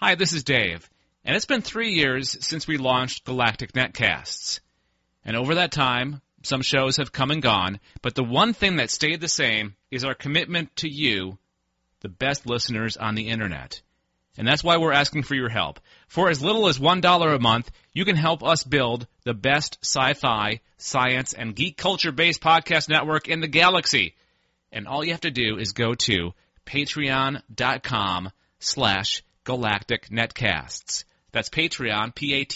Hi, this is Dave, and it's been 3 years since we launched Galactic Netcasts. And over that time, some shows have come and gone, but the one thing that stayed the same is our commitment to you, the best listeners on the Internet. And that's why we're asking for your help. For as little as $1 a month, you can help us build the best sci-fi, science, and geek culture-based podcast network in the galaxy. And all you have to do is go to patreon.com/Galactic Netcasts. That's Patreon,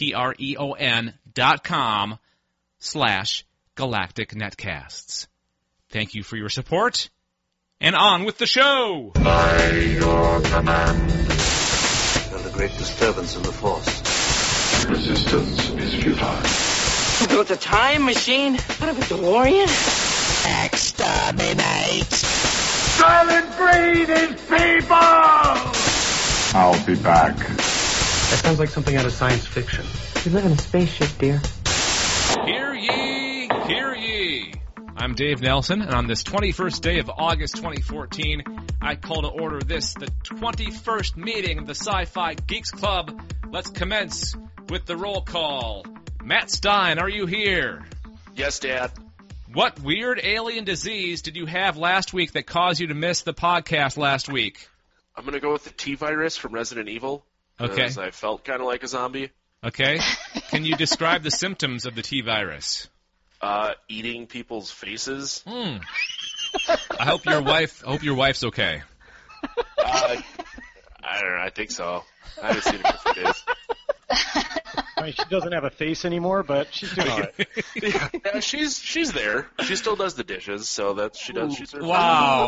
patreon.com/Galactic Netcasts. Thank you for your support, and on with the show! By your command. Felt a great disturbance in the Force. Resistance is futile. Built a time machine out of a DeLorean? Exterminate! Silent breathing people! I'll be back. That sounds like something out of science fiction. We live in a spaceship, dear. Hear ye, hear ye. I'm Dave Nelson, and on this 21st day of August 2014, I call to order this, the 21st meeting of the Sci-Fi Geeks Club. Let's commence with the roll call. Matt Stein, are you here? Yes, Dad. What weird alien disease did you have last week that caused you to miss the podcast last week? I'm going to go with the T-virus from Resident Evil. Okay. Because I felt kind of like a zombie. Okay. Can you describe the symptoms of the T-virus? Eating people's faces. I hope your wife's okay. I don't know. I think so. I haven't seen her for days. I mean, she doesn't have a face anymore, but she's doing all right. Yeah, she's there. She still does the dishes, so that she does. She's Wow!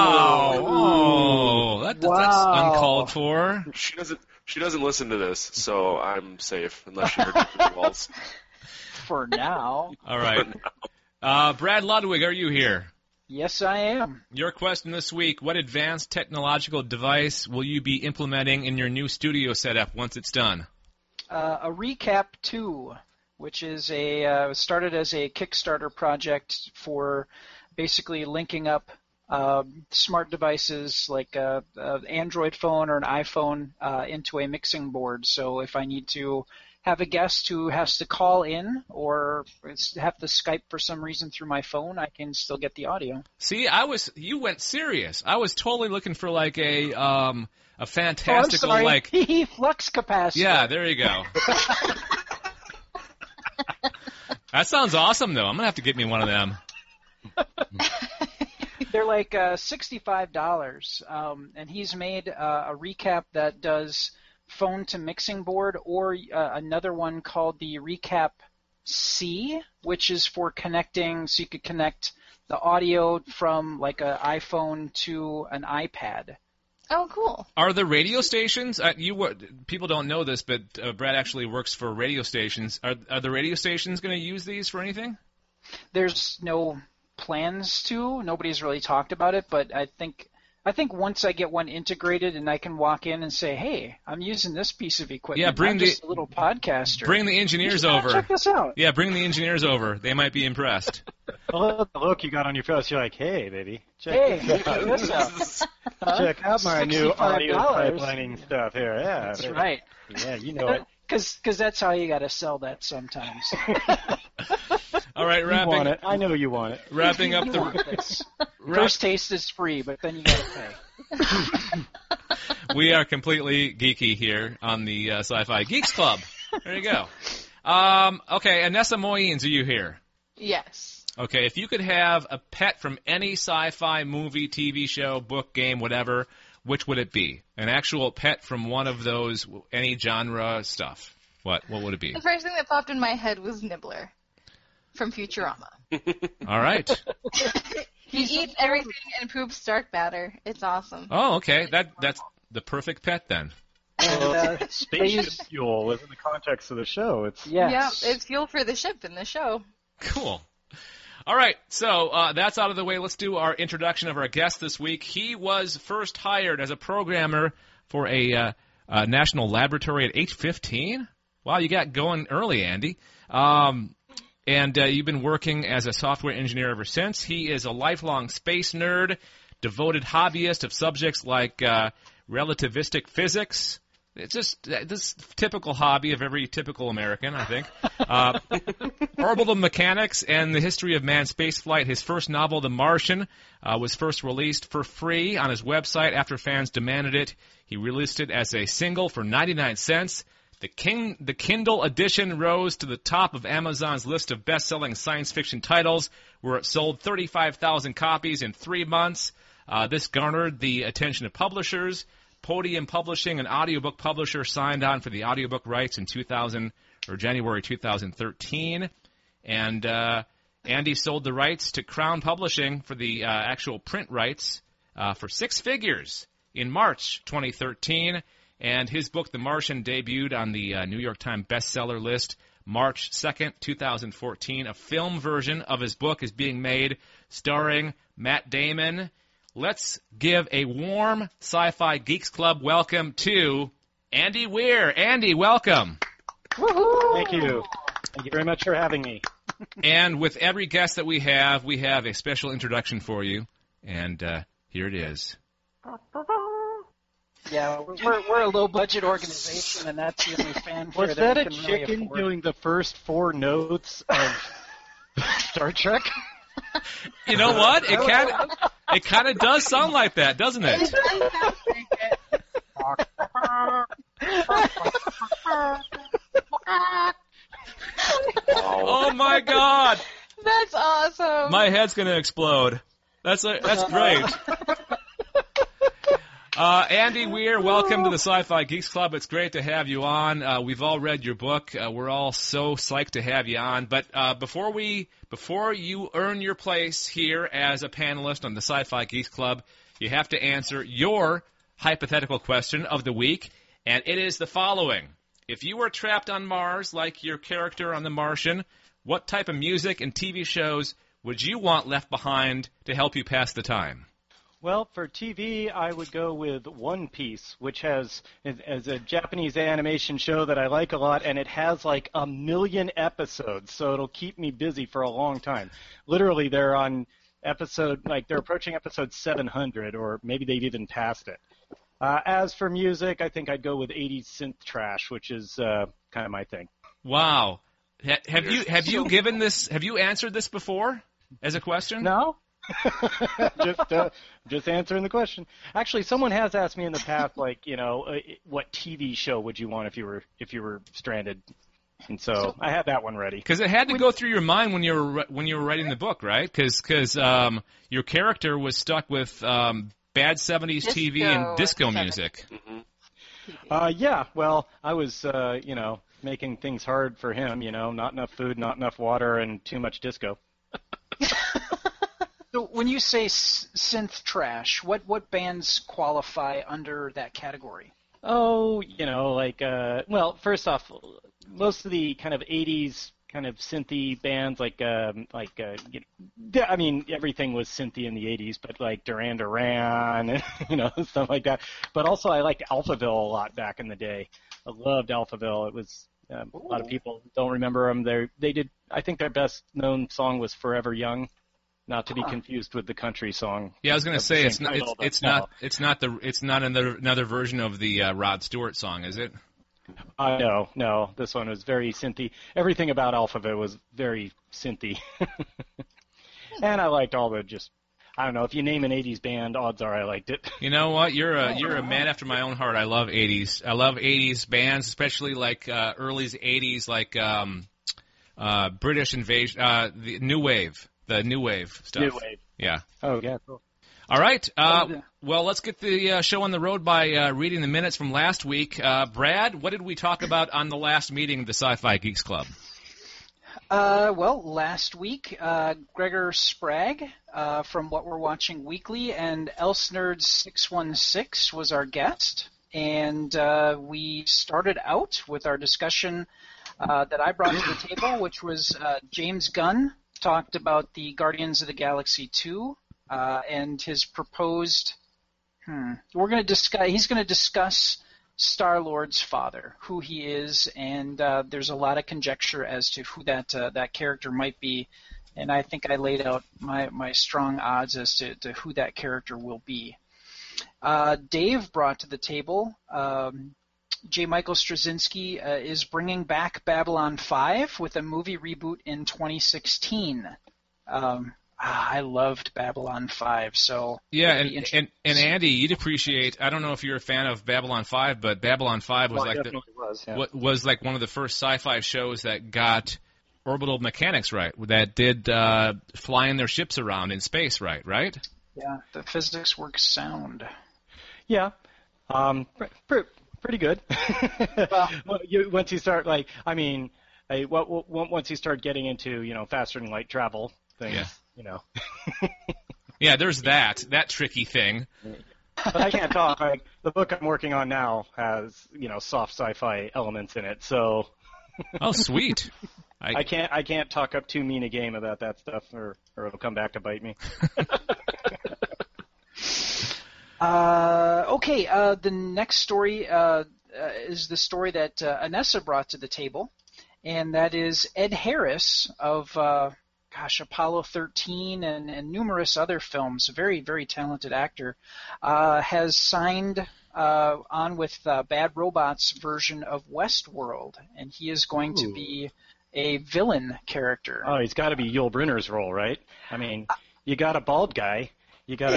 Oh, that's uncalled for. She doesn't listen to this, so I'm safe unless she heard the walls. For now. All right. Brad Ludwig, are you here? Yes, I am. Your question this week: what advanced technological device will you be implementing in your new studio setup once it's done? A Recap 2, which is started as a Kickstarter project for basically linking up smart devices like an Android phone or an iPhone into a mixing board. So if I need to have a guest who has to call in or have to Skype for some reason through my phone, I can still get the audio. See, you went serious. I was totally looking for like a fantastical like flux capacitor. Yeah, there you go. That sounds awesome, though. I'm gonna have to get me one of them. They're like $65, and he's made a Recap that does phone to mixing board, or another one called the Recap C, which is for connecting, so you could connect the audio from like an iPhone to an iPad. Oh, cool. Are the radio stations, people don't know this, but Brad actually works for radio stations. Are the radio stations going to use these for anything? There's no plans to. Nobody's really talked about it, but I think once I get one integrated and I can walk in and say, hey, I'm using this piece of equipment. Yeah, I'm just a little podcaster. Bring the engineers over. Check this out. Yeah, bring the engineers over. They might be impressed. Look you got on your face. You're like, hey, baby. Check this out. Check out my new audio $65. pipelining stuff here. Yeah, that's right. Yeah, you know it. Because that's how you got to sell that sometimes. All right, You want it. I know you want it. Wrapping up First taste is free, but then you got to pay. We are completely geeky here on the Sci-Fi Geeks Club. There you go. Okay, Anessa Moyens, are you here? Yes. Okay, if you could have a pet from any sci-fi movie, TV show, book, game, whatever, which would it be? An actual pet from one of those, any genre stuff. What would it be? The first thing that popped in my head was Nibbler from Futurama. All right. He eats everything and poops dark matter. It's awesome. Oh, okay. That's the perfect pet then. Spaceship fuel is in the context of the show. It's Yeah, it's fuel for the ship in the show. Cool. All right, so that's out of the way. Let's do our introduction of our guest this week. He was first hired as a programmer for a national laboratory at age 15. Wow, you got going early, Andy. And you've been working as a software engineer ever since. He is a lifelong space nerd, devoted hobbyist of subjects like relativistic physics, It's just this typical hobby of every typical American, I think. Orbital Mechanics and the History of Manned Spaceflight. His first novel, The Martian, was first released for free on his website after fans demanded it. He released it as a single for 99 cents. The Kindle edition rose to the top of Amazon's list of best-selling science fiction titles, where it sold 35,000 copies in 3 months. This garnered the attention of publishers. Podium Publishing, an audiobook publisher, signed on for the audiobook rights in January 2013. And Andy sold the rights to Crown Publishing for the actual print rights for 6 figures in March 2013. And his book, The Martian, debuted on the New York Times bestseller list March 2nd, 2014. A film version of his book is being made starring Matt Damon. Let's give a warm Sci-Fi Geeks Club welcome to Andy Weir. Andy, welcome. Woohoo! Thank you. Thank you very much for having me. And with every guest that we have a special introduction for you. And here it is. Yeah, we're a low-budget organization, and that's the only fanfare Was that we a can really chicken afford. doing the first 4 notes of Star Trek? You know what? It kind of does sound like that, doesn't it? Oh my God! That's awesome. My head's gonna explode. That's great. Andy Weir, welcome to the Sci-Fi Geeks Club. It's great to have you on. We've all read your book. We're all so psyched to have you on. But before you earn your place here as a panelist on the Sci-Fi Geeks Club, you have to answer your hypothetical question of the week, and it is the following. If you were trapped on Mars like your character on The Martian, what type of music and TV shows would you want left behind to help you pass the time? Well, for TV, I would go with One Piece, which is a Japanese animation show that I like a lot, and it has like 1 million episodes, so it'll keep me busy for a long time. Literally, they're approaching episode 700, or maybe they've even passed it. As for music, I think I'd go with 80s synth trash, which is kind of my thing. Wow. Have you answered this before as a question? No? just answering the question. Actually, someone has asked me in the past, like, what TV show would you want if you were stranded? And so I had that one ready. Because it had to go through your mind when you were writing the book, right? Because your character was stuck with bad 70s TV and disco music. Mm-hmm. Yeah. Well, I was making things hard for him. Not enough food, not enough water, and too much disco. So when you say synth trash, what bands qualify under that category? Oh, well, first off, most of the kind of 80s kind of synthy bands, I mean, everything was synthy in the 80s, but like Duran Duran and, stuff like that. But also I liked Alphaville a lot back in the day. I loved Alphaville. It was, a lot of people don't remember them. I think their best known song was Forever Young. Not to be confused with the country song. Yeah, I was going to say it's not another version of the Rod Stewart song, is it? No. This one was very synthy. Everything about Alphaville was very synthy. And I liked all the I don't know, if you name an 80s band, odds are I liked it. You know what? You're a man after my own heart. I love 80s. I love 80s bands, especially like early 80s, like British Invasion, the New Wave. The New Wave stuff. New Wave. Yeah. Oh, yeah, cool. All right. Well, let's get the show on the road by reading the minutes from last week. Brad, what did we talk about on the last meeting of the Sci-Fi Geeks Club? Well, last week, Gregor Spragg from What We're Watching Weekly and ElseNerds616 was our guest. And we started out with our discussion that I brought to the table, which was James Gunn talked about the Guardians of the Galaxy 2 and his proposed. He's going to discuss Star-Lord's father, who he is, and there's a lot of conjecture as to who that character might be. And I think I laid out my strong odds as to who that character will be. Dave brought to the table J. Michael Straczynski is bringing back Babylon 5 with a movie reboot in 2016. I loved Babylon 5, so yeah, and Andy, you'd appreciate. I don't know if you're a fan of Babylon 5, but Babylon 5 was was like one of the first sci-fi shows that got orbital mechanics right, that did flying their ships around in space right? Yeah, the physics works sound. Yeah, pretty good. Once you start once you start getting into faster than light travel things, Yeah, there's that tricky thing. But I can't talk. The book I'm working on now has soft sci-fi elements in it, so. Oh, sweet. I can't talk up too mean a game about that stuff, or it'll come back to bite me. Okay, the next story is the story that Anessa brought to the table, and that is Ed Harris of Apollo 13 and numerous other films. A very, very talented actor, has signed on with Bad Robot's version of Westworld, and he is going to be a villain character. Oh, he's got to be Yul Brynner's role, right? I mean, you got a bald guy. You got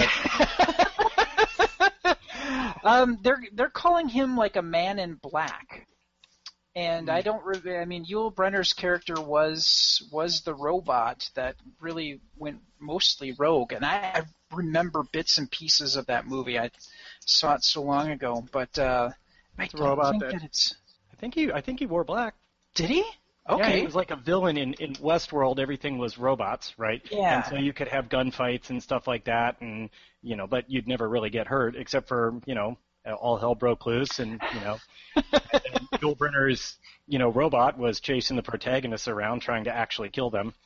a. They're calling him like a man in black, and I don't. Yul Brynner's character was the robot that really went mostly rogue, and I remember bits and pieces of that movie. I saw it so long ago, but I don't think that it's. I think he wore black. Did he? Okay. Yeah, he was like a villain in Westworld. Everything was robots, right? Yeah. And so you could have gunfights and stuff like that, and but you'd never really get hurt, except for all hell broke loose, and and Yul Brynner's robot was chasing the protagonists around, trying to actually kill them.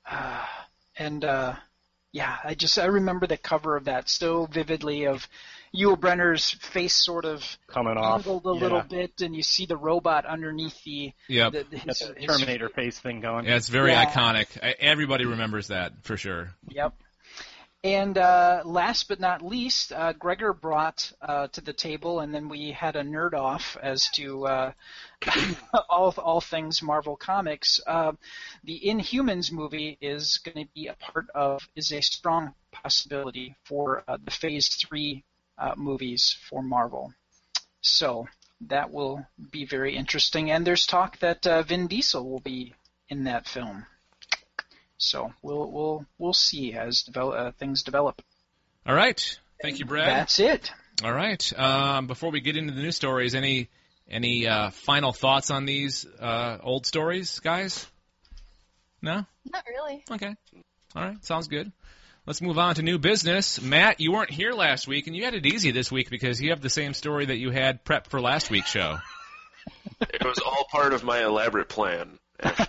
I remember the cover of that so vividly, of Yul Brynner's face sort of coming off a little bit, and you see the robot underneath the his Terminator face thing going. Yeah, it's very iconic. Everybody remembers that for sure. Yep. And last but not least, Gregor brought to the table, and then we had a nerd off as to all things Marvel Comics. The Inhumans movie is going to be is a strong possibility for the Phase 3 movies for Marvel. So that will be very interesting. And there's talk that Vin Diesel will be in that film. So we'll see as things develop. All right. Thank you, Brad. That's it. All right. Before we get into the new stories, any final thoughts on these old stories, guys? No? Not really. Okay. All right. Sounds good. Let's move on to new business. Matt, you weren't here last week, and you had it easy this week because you have the same story that you had prepped for last week's show. It was all part of my elaborate plan.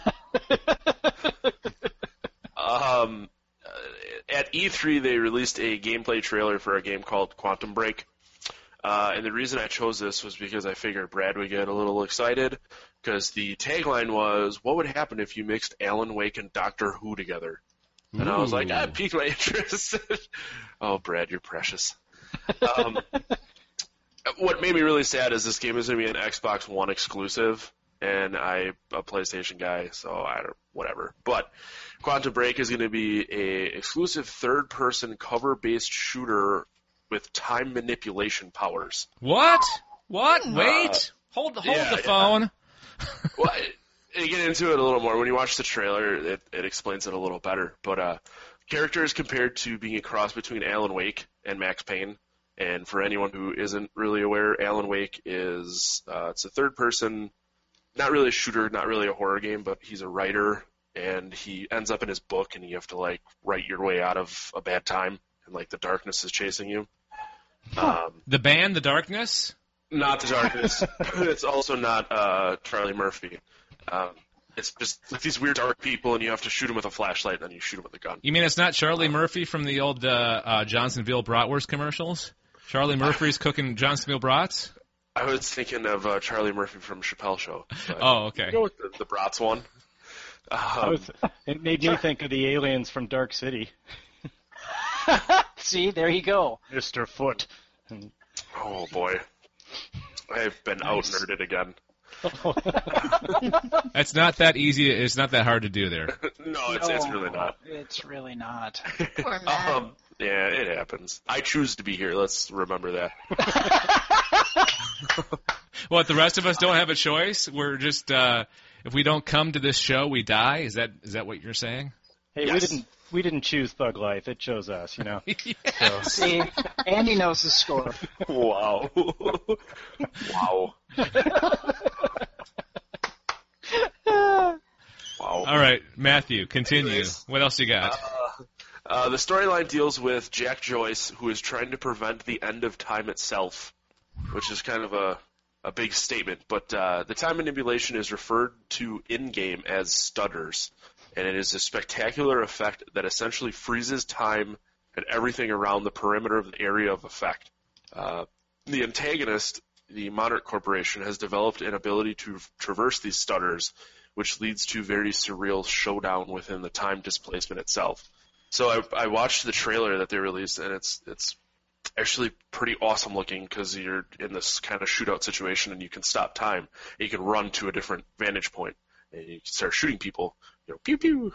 At E3, they released a gameplay trailer for a game called Quantum Break. And the reason I chose this was because I figured Brad would get a little excited, because the tagline was, what would happen if you mixed Alan Wake and Doctor Who together? And I was like, that piqued my interest. Oh, Brad, you're precious. What made me really sad is this game is going to be an Xbox One exclusive, and I'm a PlayStation guy, so whatever. But Quantum Break is going to be a exclusive third-person cover-based shooter with time manipulation powers. What? Wait. Hold the phone. Well, to get into it a little more, when you watch the trailer, it explains it a little better. But character is compared to being a cross between Alan Wake and Max Payne. And for anyone who isn't really aware, Alan Wake is it's a third-person, not really a shooter, not really a horror game, but he's a writer, and he ends up in his book, and you have to write your way out of a bad time, and the darkness is chasing you. The band, The Darkness? Not The Darkness. It's also not Charlie Murphy. It's just these weird dark people, and you have to shoot them with a flashlight, and then you shoot them with a gun. You mean it's not Charlie Murphy from the old Johnsonville Bratwurst commercials? Charlie Murphy's cooking Johnsonville brats? I was thinking of Charlie Murphy from Chappelle Show. Oh, okay. Go with the brats one. It made me think of the aliens from Dark City. See, there you go. Mr. Foot. Oh, boy. I've been out-nerded again. It's not that easy. It's not that hard to do there. No, it's really not. It's really not. Poor Matt. Yeah, it happens. I choose to be here. Let's remember that. What, the rest of us don't have a choice? We're just if we don't come to this show, we die. Is that what you're saying? Hey, Yes. we didn't choose Thug Life. It chose us, you know. See, Andy knows the score. Wow. Wow. Wow. All right, Matthew, continue. Anyways, What else you got? The storyline deals with Jack Joyce, who is trying to prevent the end of time itself, which is kind of a big statement. But the time manipulation is referred to in-game as stutters, and it is a spectacular effect that essentially freezes time and everything around the perimeter of the area of effect. The antagonist, the Monarch Corporation, has developed an ability to traverse these stutters, which leads to very surreal showdown within the time displacement itself. So I watched the trailer that they released, and it's actually pretty awesome looking because you're in this kind of shootout situation, and you can stop time. And you can run to a different vantage point, and you can start shooting people. Pew pew.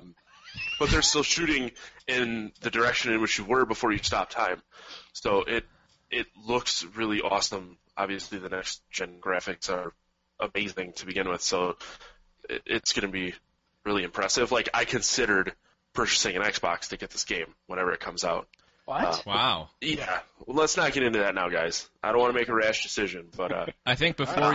But they're still shooting in the direction in which you were before you stop time. So it looks really awesome. Obviously, the next gen graphics are amazing to begin with, so it's going to be really impressive. Like, I considered purchasing an Xbox to get this game whenever it comes out. What? Wow. Yeah, well, let's not get into that now, guys. I don't want to make a rash decision, but I think before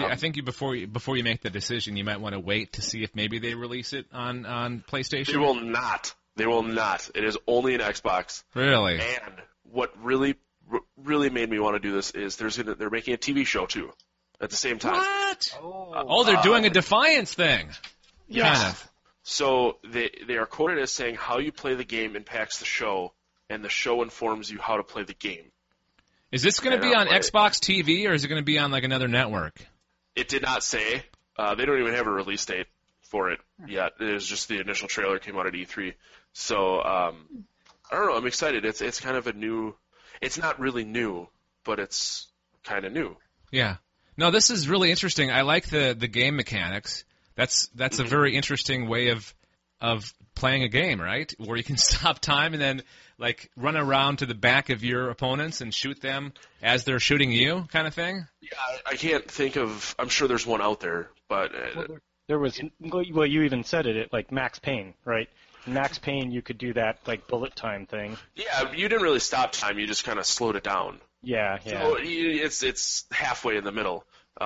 you make the decision, you might want to wait to see if maybe they release it on PlayStation. they will not. They will not. It is only an Xbox. Really? And what really made me want to do this is they're making a TV show too at the same time. What? Oh, they're doing a Defiance thing. Yes. Kind of. So they are quoted as saying how you play the game impacts the show, and the show informs you how to play the game. Is this going to be on Right. Xbox TV, or is it going to be on like another network? It did not say. They don't even have a release date for it yet. It was just the initial trailer came out at E3. So I don't know. I'm excited. It's kind of a new. It's not really new, but it's kind of new. Yeah. No, this is really interesting. I like the game mechanics. That's a very interesting way of playing a game, right? Where you can stop time and then like run around to the back of your opponents and shoot them as they're shooting you, kind of thing. Yeah, I can't think of. I'm sure there's one out there, but There was, well, you even said it, like Max Payne, right? In Max Payne, you could do that, like, bullet time thing. yeah, you didn't really stop time. You just kind of slowed it down. Yeah. So it's halfway in the middle.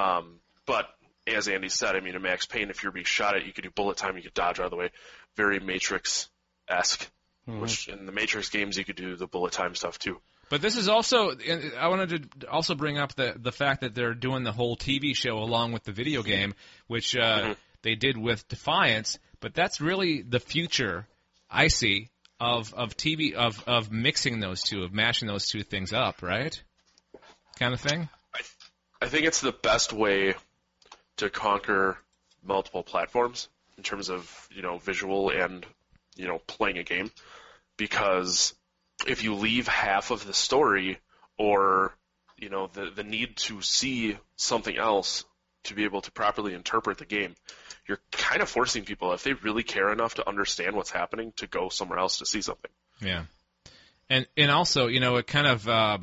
But as Andy said, I mean, in Max Payne, if you're being shot at, you could do bullet time, you could dodge out of the way. Very Matrix-esque, which in the Matrix games, you could do the bullet time stuff too. But this is also, I wanted to also bring up the fact that they're doing the whole TV show along with the video game, which they did with Defiance. But that's really the future, I see, of TV, of mixing those two, of mashing those two things up, right? Kind of thing? I think it's the best way to conquer multiple platforms in terms of, visual and, playing a game. Because if you leave half of the story or, the need to see something else to be able to properly interpret the game, you're kind of forcing people, if they really care enough to understand what's happening, to go somewhere else to see something. Yeah. And also, it kind of,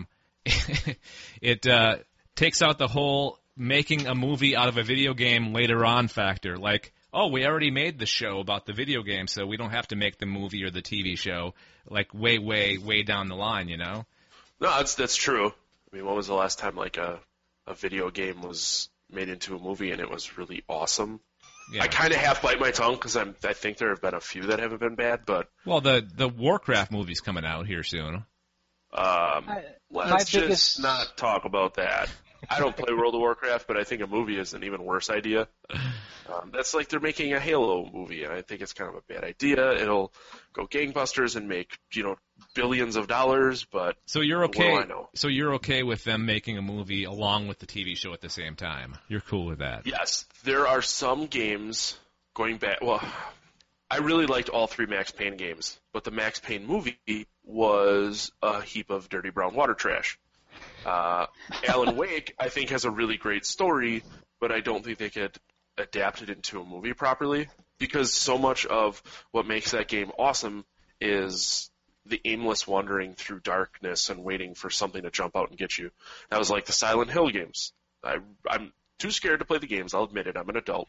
it takes out the whole making a movie out of a video game later on factor. Like, oh, we already made the show about the video game, so we don't have to make the movie or the TV show like way, way, way down the line, No, that's true. I mean, when was the last time like a video game was made into a movie and it was really awesome? Yeah. I kind of half bite my tongue because I think there have been a few that haven't been bad, but Well, the Warcraft movie's coming out here soon. let's just biggest- not talk about that. I don't play World of Warcraft, but I think a movie is an even worse idea. That's like they're making a Halo movie, and I think it's kind of a bad idea. It'll go gangbusters and make billions of dollars, but So you're what do okay? I know? So you're okay with them making a movie along with the TV show at the same time? You're cool with that? Yes, there are some games going back. Well, I really liked all three Max Payne games, but the Max Payne movie was a heap of dirty brown water trash. Alan Wake, I think, has a really great story, but I don't think they could adapt it into a movie properly, because so much of what makes that game awesome is the aimless wandering through darkness and waiting for something to jump out and get you. That was like the Silent Hill games. I'm too scared to play the games, I'll admit it, I'm an adult.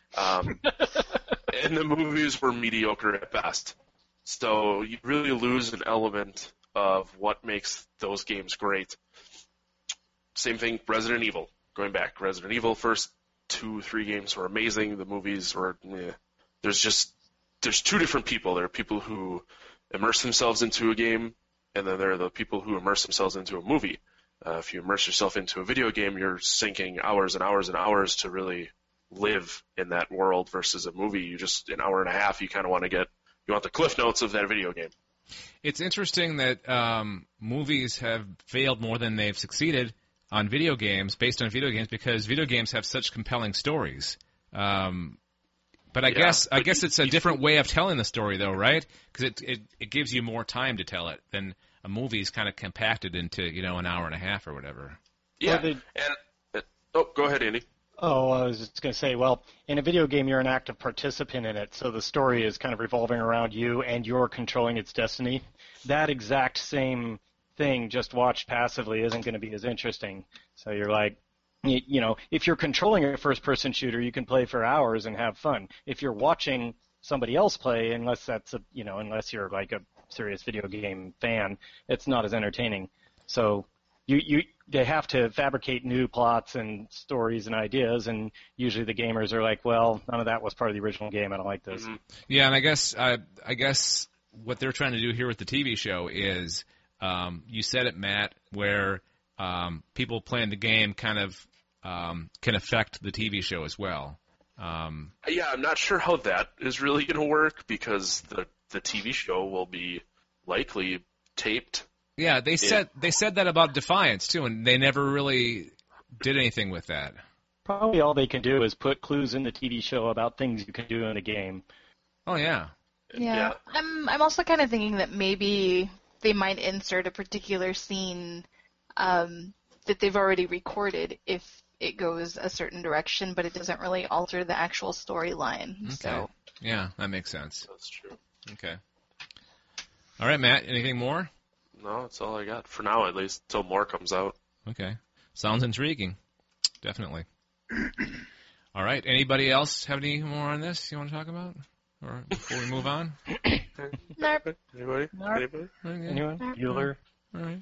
And the movies were mediocre at best. So you really lose an element of what makes those games great. Same thing, Resident Evil. Going back, Resident Evil, first 2-3 games were amazing. The movies were, there's two different people. There are people who immerse themselves into a game, and then there are the people who immerse themselves into a movie. If you immerse yourself into a video game, you're sinking hours and hours and hours to really live in that world, versus a movie. You just, an hour and a half, you kind of want the cliff notes of that video game. It's interesting that movies have failed more than they've succeeded on video games, based on video games, because video games have such compelling stories. But I guess it's a different way of telling the story, though, right? Because it gives you more time to tell it than a movie's kind of compacted into an hour and a half or whatever. Yeah. Go ahead, Andy. Oh, I was just going to say, well, in a video game, you're an active participant in it, so the story is kind of revolving around you, and you're controlling its destiny. That exact same thing, just watched passively, isn't going to be as interesting. So you're like, if you're controlling a first-person shooter, you can play for hours and have fun. If you're watching somebody else play, unless you're like a serious video game fan, it's not as entertaining. So they have to fabricate new plots and stories and ideas, and usually the gamers are like, well, none of that was part of the original game. I don't like this. Mm-hmm. Yeah, and I guess what they're trying to do here with the TV show is, you said it, Matt, where people playing the game kind of can affect the TV show as well. Yeah, I'm not sure how that is really going to work, because the TV show will be likely taped. Yeah, they said that about Defiance too, and they never really did anything with that. Probably all they can do is put clues in the TV show about things you can do in a game. Oh yeah. Yeah. I'm also kind of thinking that maybe they might insert a particular scene that they've already recorded if it goes a certain direction, but it doesn't really alter the actual storyline. Okay. So. Yeah, that makes sense. That's true. Okay. All right, Matt, anything more? No, that's all I got. For now, at least, until more comes out. Okay. Sounds intriguing. Definitely. All right. Anybody else have any more on this you want to talk about? Or before we move on? Nope. Anybody? Nope. Anybody? Okay. Anyone? Bueller? All right.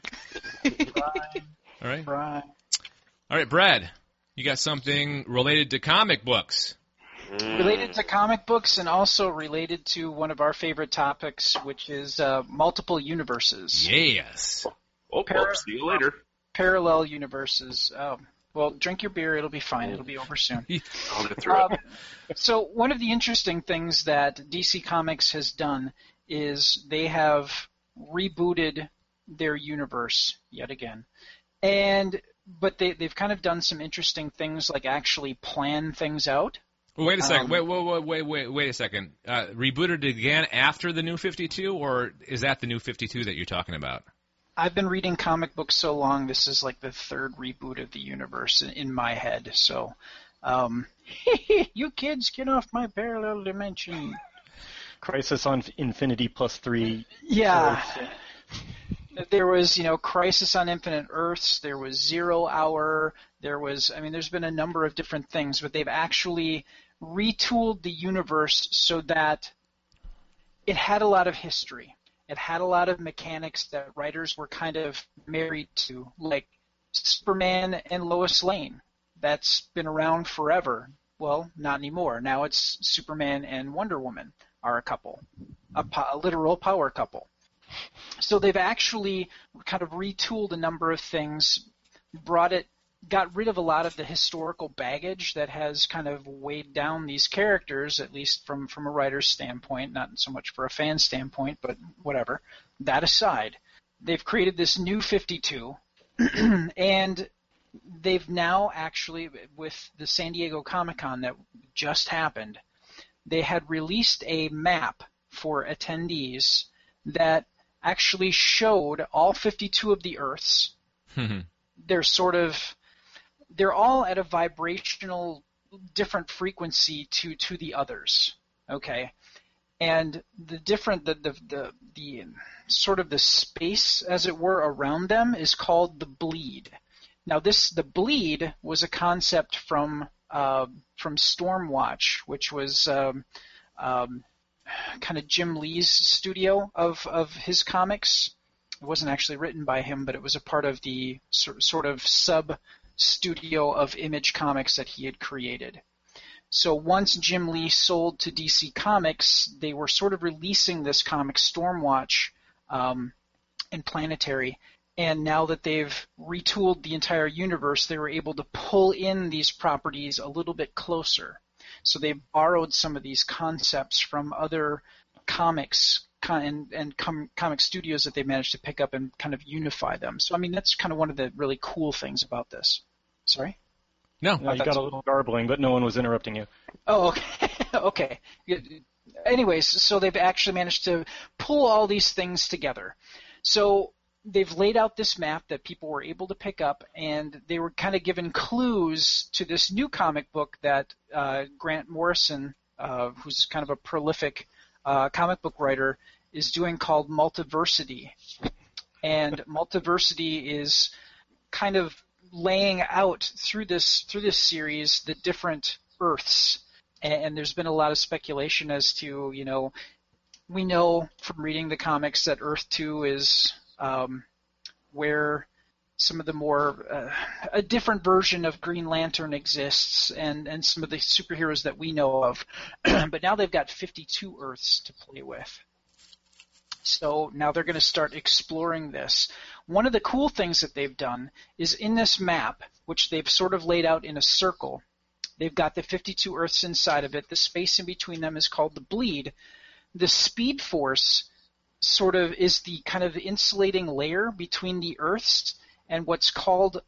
Brian. All right. Brian. All right, Brad, you got something related to comic books. Related to comic books, and also related to one of our favorite topics, which is multiple universes. Yes. Oh, see you later. Parallel universes. Well, drink your beer. It'll be fine. It'll be over soon. I'll get through it. So one of the interesting things that DC Comics has done is they have rebooted their universe yet again. But they've kind of done some interesting things, like actually plan things out. Wait a second. Wait a second. Rebooted it again after the New 52, or is that the New 52 that you're talking about? I've been reading comic books so long, this is like the third reboot of the universe in my head. So, you kids, get off my parallel dimension. Crisis on Infinity +3. Yeah. There was, Crisis on Infinite Earths. There was 0 Hour. There's been a number of different things, but they've actually retooled the universe so that it had a lot of history. It had a lot of mechanics that writers were kind of married to, like Superman and Lois Lane. That's been around forever. Well, not anymore. Now it's Superman and Wonder Woman are a couple, a literal power couple. So they've actually kind of retooled a number of things, got rid of a lot of the historical baggage that has kind of weighed down these characters, at least from a writer's standpoint, not so much for a fan standpoint, but whatever. That aside, they've created this new 52, and they've now actually, with the San Diego Comic-Con that just happened, they had released a map for attendees that actually showed all 52 of the Earths, they're all at a vibrational different frequency to the others. Okay. And the sort of the space, as it were, around them is called the bleed. Now, the bleed was a concept from Stormwatch, which was kind of Jim Lee's studio of his comics. It wasn't actually written by him, but it was a part of the sort of sub-studio of Image Comics that he had created. So once Jim Lee sold to DC Comics, they were sort of releasing this comic Stormwatch and Planetary, and now that they've retooled the entire universe, they were able to pull in these properties a little bit closer. So they borrowed some of these concepts from other comics and comic studios that they managed to pick up and kind of unify them. So, I mean, that's kind of one of the really cool things about this. Sorry? No. You got a little garbling, but no one was interrupting you. Oh, okay. Okay. Anyways, so they've actually managed to pull all these things together. So they've laid out this map that people were able to pick up, and they were kind of given clues to this new comic book that Grant Morrison, who's kind of a prolific comic book writer, is doing called Multiversity. And Multiversity is kind of laying out through this series the different Earths. And there's been a lot of speculation as to, we know from reading the comics that Earth 2 is where some of the more a different version of Green Lantern exists, and some of the superheroes that we know of. But now they've got 52 Earths to play with. So now they're going to start exploring this. One of the cool things that they've done is in this map, which they've sort of laid out in a circle, they've got the 52 Earths inside of it. The space in between them is called the bleed. The Speed Force sort of is the kind of insulating layer between the Earths and what's called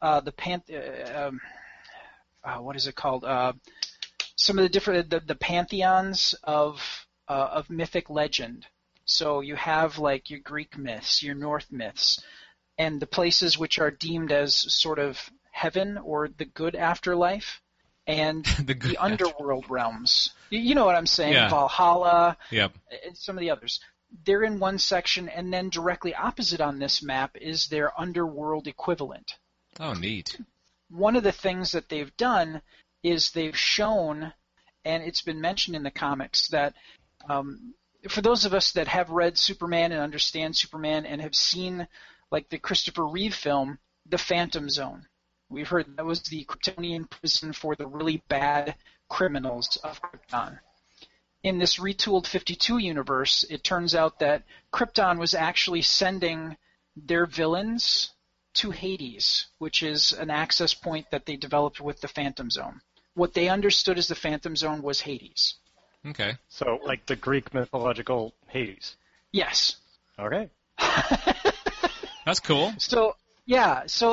what is it called? Some of the different the pantheons of mythic legend. So you have like your Greek myths, your Norse myths, and the places which are deemed as sort of heaven or the good afterlife, and the underworld realms. You know what I'm saying? Yeah. Valhalla, Yep. and some of the others. They're in one section, and then directly opposite on this map is their underworld equivalent. Oh, neat. One of the things that they've done is they've shown, and it's been mentioned in the comics, that for those of us that have read Superman and understand Superman and have seen like the Christopher Reeve film, The Phantom Zone, we've heard that was the Kryptonian prison for the really bad criminals of Krypton. In this retooled 52 universe, it turns out that Krypton was actually sending their villains to Hades, which is an access point that they developed with the Phantom Zone. What they understood as the Phantom Zone was Hades. Okay. So, like the Greek mythological Hades. Yes. Okay. That's cool. So, yeah. So,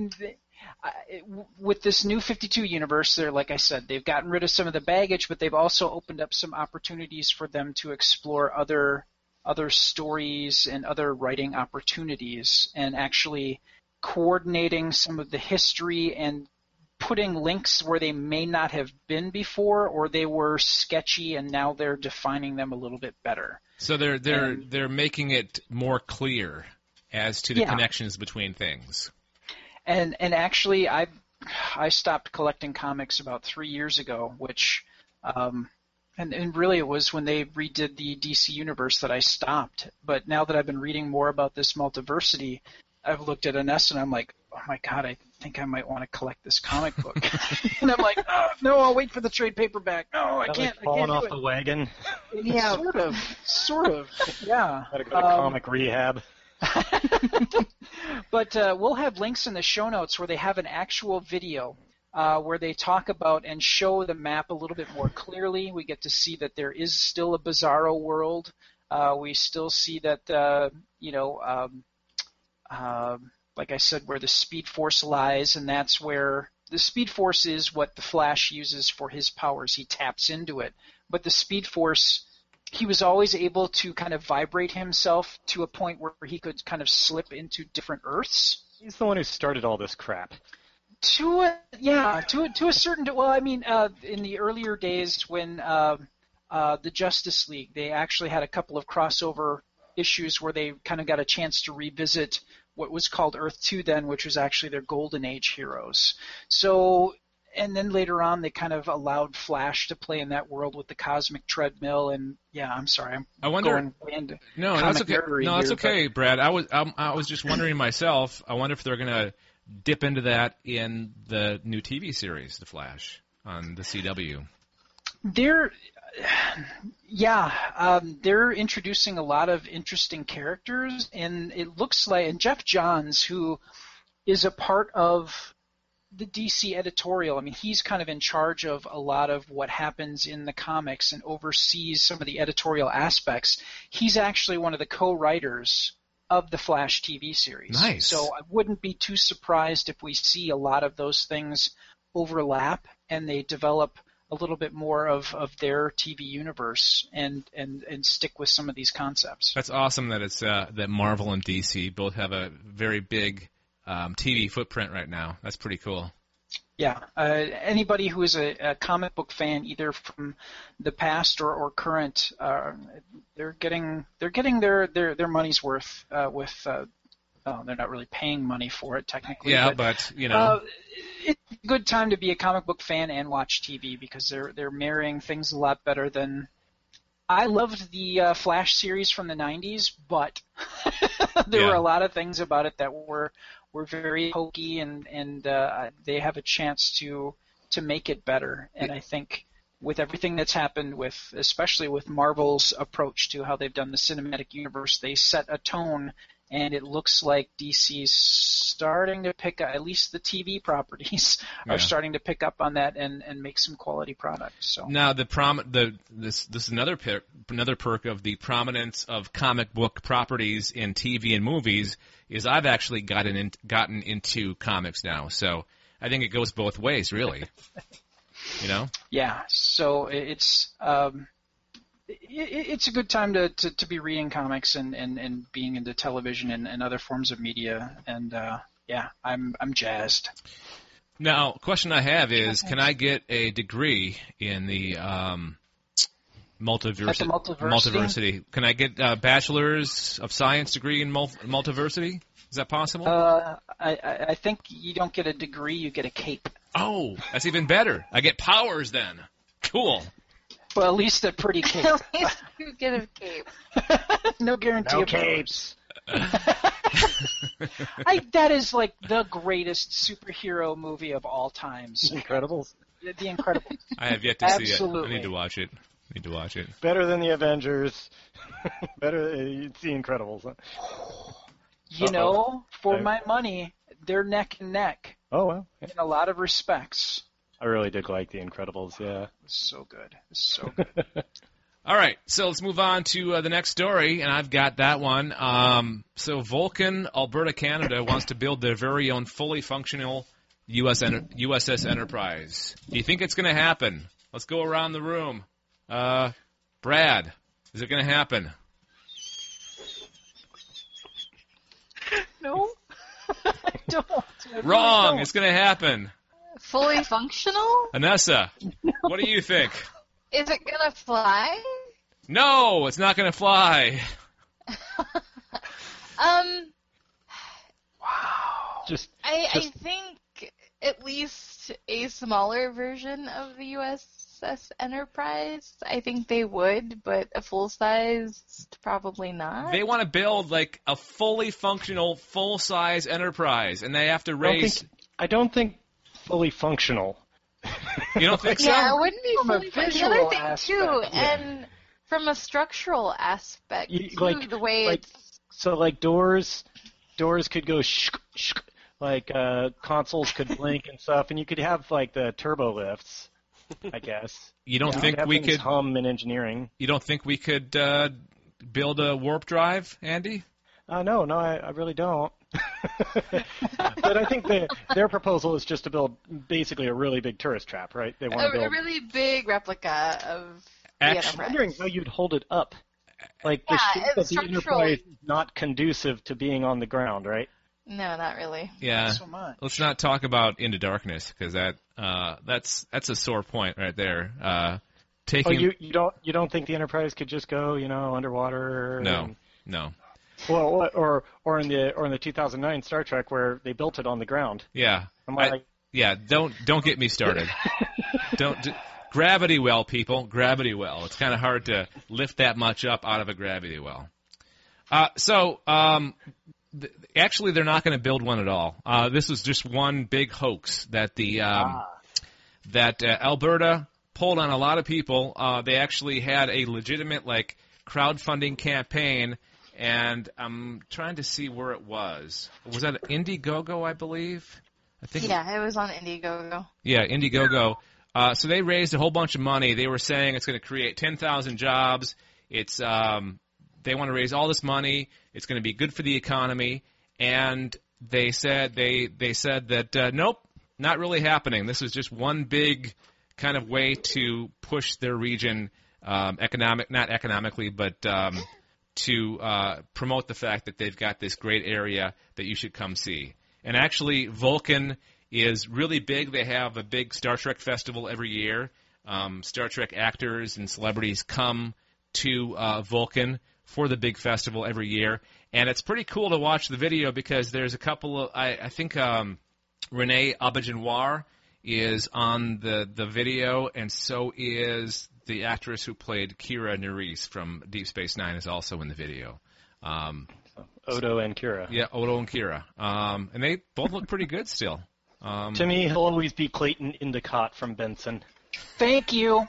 with this new 52 universe, they're, like I said, they've gotten rid of some of the baggage, but they've also opened up some opportunities for them to explore other stories and other writing opportunities, and actually coordinating some of the history and putting links where they may not have been before, or they were sketchy and now they're defining them a little bit better. So they're making it more clear as to the connections between things. And actually, I stopped collecting comics about 3 years ago, which and really it was when they redid the DC universe that I stopped. But now that I've been reading more about this Multiversity, I've looked at Ines and I'm like, oh my god, I think I might want to collect this comic book. And I'm like, oh, no, I'll wait for the trade paperback. No, I can't. Falling off the wagon. Yeah, sort of. Yeah. Gotta go to comic rehab. But we'll have links in the show notes where they have an actual video where they talk about and show the map a little bit more clearly. We get to see that there is still a Bizarro world. We still see that, like I said, where the Speed Force lies, and that's where the Speed Force is what the Flash uses for his powers. He taps into it. But the Speed Force, he was always able to kind of vibrate himself to a point where he could kind of slip into different Earths. He's the one who started all this crap. To a certain. Well, I mean, in the earlier days when the Justice League, they actually had a couple of crossover issues where they kind of got a chance to revisit what was called Earth 2 then, which was actually their Golden Age heroes. So, and then later on, they kind of allowed Flash to play in that world with the Cosmic Treadmill. And yeah, I'm sorry, I wonder. Going way into No, that's okay. No, that's here, okay, Brad. I was just wondering myself. I wonder if they're gonna dip into that in the new TV series, The Flash, on the CW. They're introducing a lot of interesting characters, and it looks like, and Jeff Johns, who is a part of the DC editorial, I mean, he's kind of in charge of a lot of what happens in the comics and oversees some of the editorial aspects. He's actually one of the co-writers of the Flash TV series. Nice. So I wouldn't be too surprised if we see a lot of those things overlap and they develop a little bit more of their TV universe and stick with some of these concepts. That's awesome that it's that Marvel and DC both have a very big TV footprint right now. That's pretty cool. Yeah, anybody who is a comic book fan, either from the past or current, they're getting their money's worth with. They're not really paying money for it technically. Yeah, but you know, it's a good time to be a comic book fan and watch TV because they're marrying things a lot better than. I loved the Flash series from the '90s, but there were a lot of things about it that were very hokey, and they have a chance to make it better. And I think with everything that's happened especially with Marvel's approach to how they've done the cinematic universe, they set a tone, and it looks like DC's starting to pick up, at least the TV properties are starting to pick up on that and make some quality products. So now this is another perk of the prominence of comic book properties in TV and movies is I've actually gotten into comics now. So I think it goes both ways, really. You know? Yeah. So it's a good time to be reading comics and being into television and other forms of media. And I'm jazzed. Now, question I have is, can I get a degree in the multiversity? Can I get a bachelor's of science degree in multiversity? Is that possible? I think you don't get a degree, you get a cape. Oh, that's even better. I get powers then. Cool. Well, at least a pretty cape. At least you get a cape. No guarantee of capes. That is like the greatest superhero movie of all times. Incredibles. The Incredibles. I have yet to see it. Absolutely. I need to watch it. Better than the Avengers. It's the Incredibles. Huh? You know, for my money, they're neck and neck. Oh, well. Yeah. In a lot of respects. I really did like the Incredibles, yeah. It's so good. It's so good. All right, so let's move on to the next story, and I've got that one. So Vulcan, Alberta, Canada, wants to build their very own fully functional USS Enterprise. Do you think it's going to happen? Let's go around the room. Brad, is it going to happen? No, I don't. Wrong. It's going to happen. Fully functional? Anessa, what do you think? Is it gonna fly? No, it's not going to fly. Wow. I think at least a smaller version of the USS Enterprise. I think they would, but a full size, probably not. They want to build like a fully functional, full size Enterprise, and they have to raise. I don't think fully functional. You don't think so? Yeah, it wouldn't be From a fully functional. The visual other thing aspect, too, yeah. and from a structural aspect too, the way it's. So like doors could go shk, shk, like consoles could blink and stuff, and you could have like the turbo lifts, I guess. You don't think have we things could hum in engineering? You don't think we could build a warp drive, Andy? No, I really don't. But I think their proposal is just to build basically a really big tourist trap, right? They want to build a really big replica of the Actually, Enterprise. I'm wondering how you'd hold it up. Like the Yeah, shape of the structurally. Enterprise is not conducive to being on the ground, right? No, not really. Yeah. Not so much. Let's not talk about Into Darkness because that's a sore point right there. Taking you don't think the Enterprise could just go underwater? No. Well, or in the 2009 Star Trek where they built it on the ground. Yeah. I'm like, Don't get me started. Gravity well, people. Gravity well. It's kind of hard to lift that much up out of a gravity well. Actually, they're not going to build one at all. This was just one big hoax that Alberta pulled on a lot of people. They actually had a legitimate crowdfunding campaign, and I'm trying to see where it was. Was that Indiegogo, I believe? Yeah, it was on Indiegogo. Yeah, Indiegogo. So they raised a whole bunch of money. They were saying it's going to create 10,000 jobs. It's they want to raise all this money. It's going to be good for the economy. And they said that nope, not really happening. This is just one big kind of way to push their region not economically, but to promote the fact that they've got this great area that you should come see. And actually, Vulcan is really big. They have a big Star Trek festival every year. Star Trek actors and celebrities come to Vulcan for the big festival every year. And it's pretty cool to watch the video because there's a couple of, I think Renee Auberjonois is on the video, and so is the actress who played Kira Nerys from Deep Space Nine is also in the video. Odo and Kira. Yeah, Odo and Kira. And they both look pretty good still. To me, he'll always be Clayton Endicott from Benson. Thank you.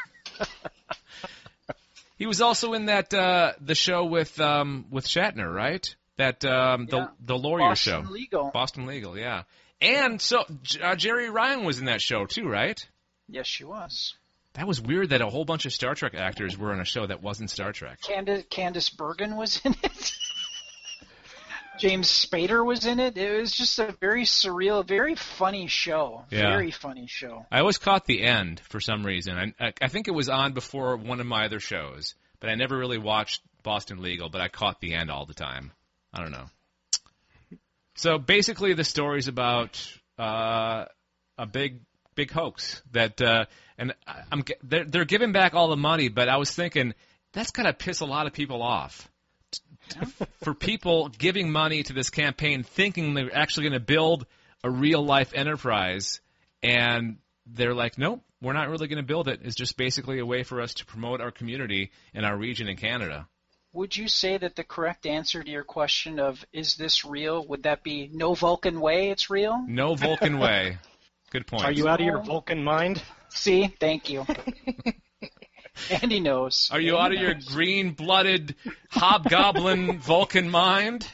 He was also in that the show with Shatner, right? That the lawyer Boston show. Legal. Boston Legal, yeah. And so Jerry Ryan was in that show too, right? Yes, she was. That was weird that a whole bunch of Star Trek actors were on a show that wasn't Star Trek. Candace Bergen was in it. James Spader was in it. It was just a very surreal, very funny show. Yeah. Very funny show. I always caught the end for some reason. I think it was on before one of my other shows, but I never really watched Boston Legal, but I caught the end all the time. I don't know. So basically the story's about a big hoax that and they're giving back all the money, but I was thinking that's got to piss a lot of people off. For people giving money to this campaign thinking they're actually going to build a real-life enterprise, and they're like, nope, we're not really going to build it. It's just basically a way for us to promote our community and our region in Canada. Would you say that the correct answer to your question of, is this real, would that be no Vulcan way it's real? No Vulcan way. Good point. Are you out of your Vulcan mind? See? Thank you. Andy knows. Are you out of your green-blooded hobgoblin Vulcan mind?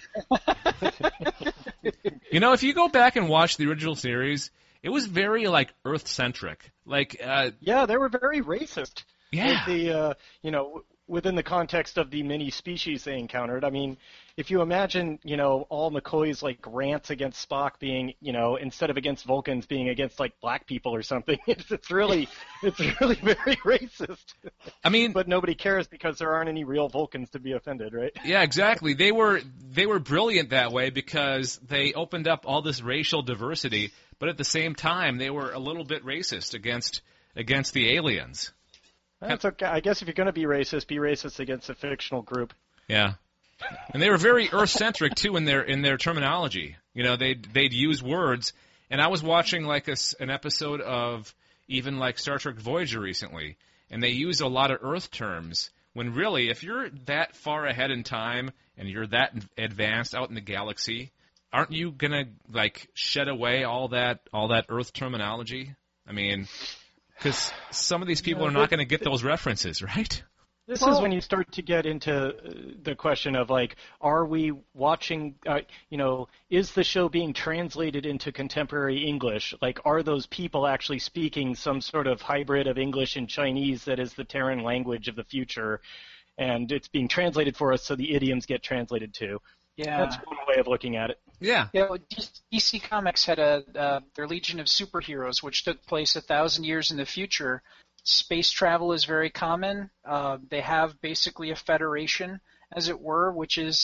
If you go back and watch the original series, it was very, Earth-centric. Yeah, they were very racist. Yeah. Within the context of the many species they encountered. I mean, if you imagine, all McCoy's rants against Spock being, instead of against Vulcans being against black people or something, it's really very racist. I mean, but nobody cares because there aren't any real Vulcans to be offended, right? Yeah, exactly. They were brilliant that way because they opened up all this racial diversity, but at the same time they were a little bit racist against the aliens. That's okay. I guess if you're going to be racist against a fictional group. Yeah, and they were very Earth-centric too in their terminology. They'd use words. And I was watching an episode of even Star Trek Voyager recently, and they use a lot of Earth terms. When really, if you're that far ahead in time and you're that advanced out in the galaxy, aren't you gonna shed away all that Earth terminology? I mean. Because some of these people are not going to get those references, right? This is when you start to get into the question of, are we watching, is the show being translated into contemporary English? Are those people actually speaking some sort of hybrid of English and Chinese that is the Terran language of the future, and it's being translated for us so the idioms get translated too? Yeah. That's one way of looking at it. Yeah. DC Comics had their Legion of Superheroes, which took place 1,000 years in the future. Space travel is very common. They have basically a federation, as it were, which is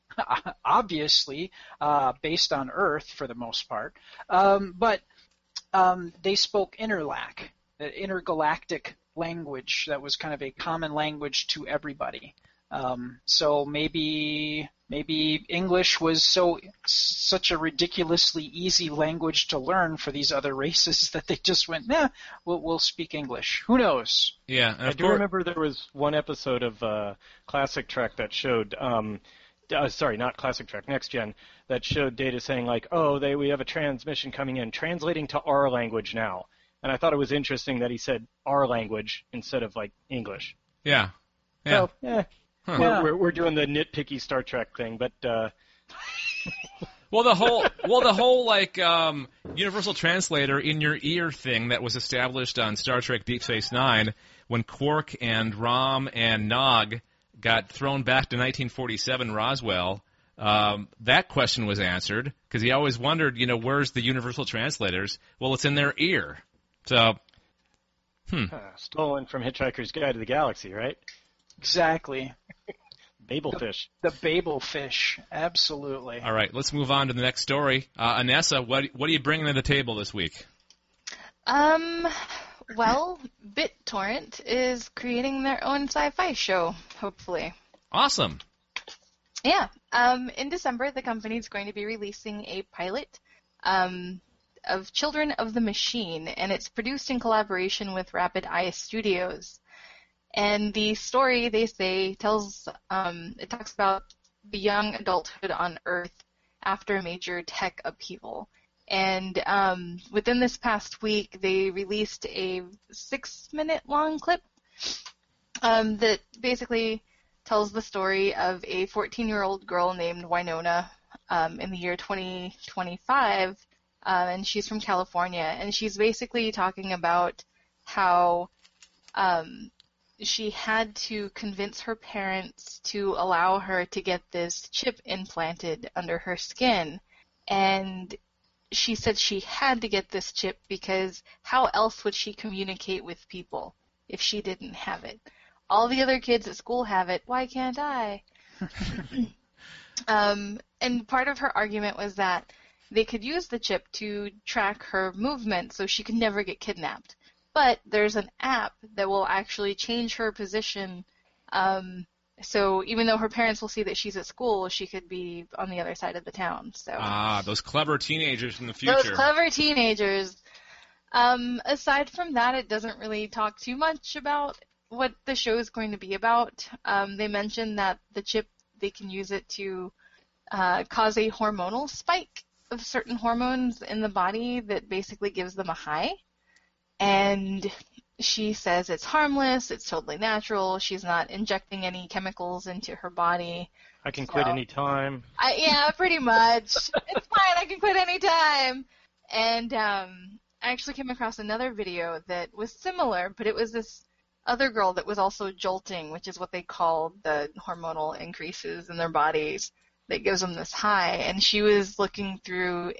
obviously, based on Earth for the most part. But they spoke Interlac, intergalactic language that was kind of a common language to everybody. So maybe English was such a ridiculously easy language to learn for these other races that they just went, we'll speak English. Who knows? Yeah, and I do remember there was one episode of Classic Trek that showed, sorry, not Classic Trek, Next Gen, that showed Data saying like, we have a transmission coming in, translating to our language now. And I thought it was interesting that he said our language instead of like English. Yeah. Yeah. So, we're doing the nitpicky Star Trek thing, but Well, the whole like universal translator in your ear thing that was established on Star Trek Deep Space Nine when Quark and Rom and Nog got thrown back to 1947 Roswell. That question was answered because he always wondered, where's the universal translators? Well, it's in their ear. So, stolen from Hitchhiker's Guide to the Galaxy, right? Exactly. Babelfish. The Babelfish, absolutely. All right, let's move on to the next story. Anessa, what are you bringing to the table this week? Well, BitTorrent is creating their own sci-fi show, hopefully. Awesome. Yeah. In December, the company is going to be releasing a pilot of Children of the Machine, and it's produced in collaboration with Rapid Eye Studios. And the story, they say, it talks about the young adulthood on Earth after a major tech upheaval. And within this past week, they released a 6-minute-long clip that basically tells the story of a 14-year-old girl named Winona in the year 2025, and she's from California. And she's basically talking about how she had to convince her parents to allow her to get this chip implanted under her skin. And she said she had to get this chip because how else would she communicate with people if she didn't have it? All the other kids at school have it. Why can't I? And part of her argument was that they could use the chip to track her movement so she could never get kidnapped. But there's an app that will actually change her position. So even though her parents will see that she's at school, she could be on the other side of the town. So those clever teenagers from the future. Those clever teenagers. Aside from that, it doesn't really talk too much about what the show is going to be about. They mentioned that the chip, they can use it to cause a hormonal spike of certain hormones in the body that basically gives them a high. And she says it's harmless, it's totally natural, she's not injecting any chemicals into her body. I can quit any time. Yeah, pretty much. It's fine, I can quit any time. And I actually came across another video that was similar, but it was this other girl that was also jolting, which is what they call the hormonal increases in their bodies that gives them this high. And she was looking through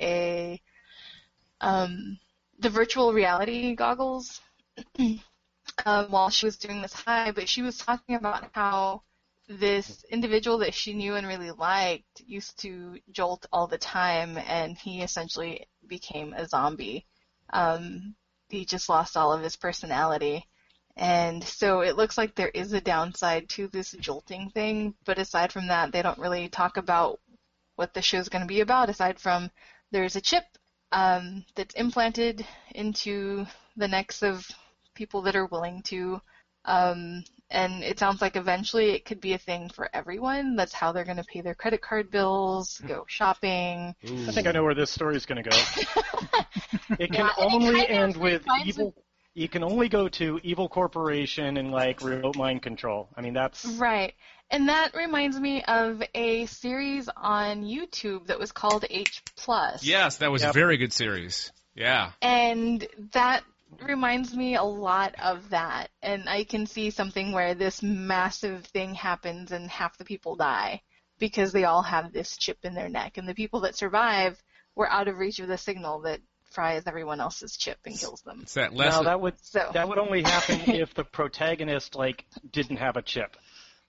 the virtual reality goggles while she was doing this high, but she was talking about how this individual that she knew and really liked used to jolt all the time, and he essentially became a zombie. He just lost all of his personality. And so it looks like there is a downside to this jolting thing, but aside from that, they don't really talk about what the show's going to be about, aside from there's a chip that's implanted into the necks of people that are willing to, and it sounds like eventually it could be a thing for everyone. That's how they're going to pay their credit card bills, go shopping. Ooh. I think I know where this story is going to go. It can only end with evil. You can only go to Evil Corporation and like remote mind control. I mean, that's right. And that reminds me of a series on YouTube that was called H+. Yes, that was a very good series. Yeah. And that reminds me a lot of that. And I can see something where this massive thing happens and half the people die because they all have this chip in their neck. And the people that survive were out of reach of the signal that fries everyone else's chip and kills them. It's that that would only happen if the protagonist like didn't have a chip.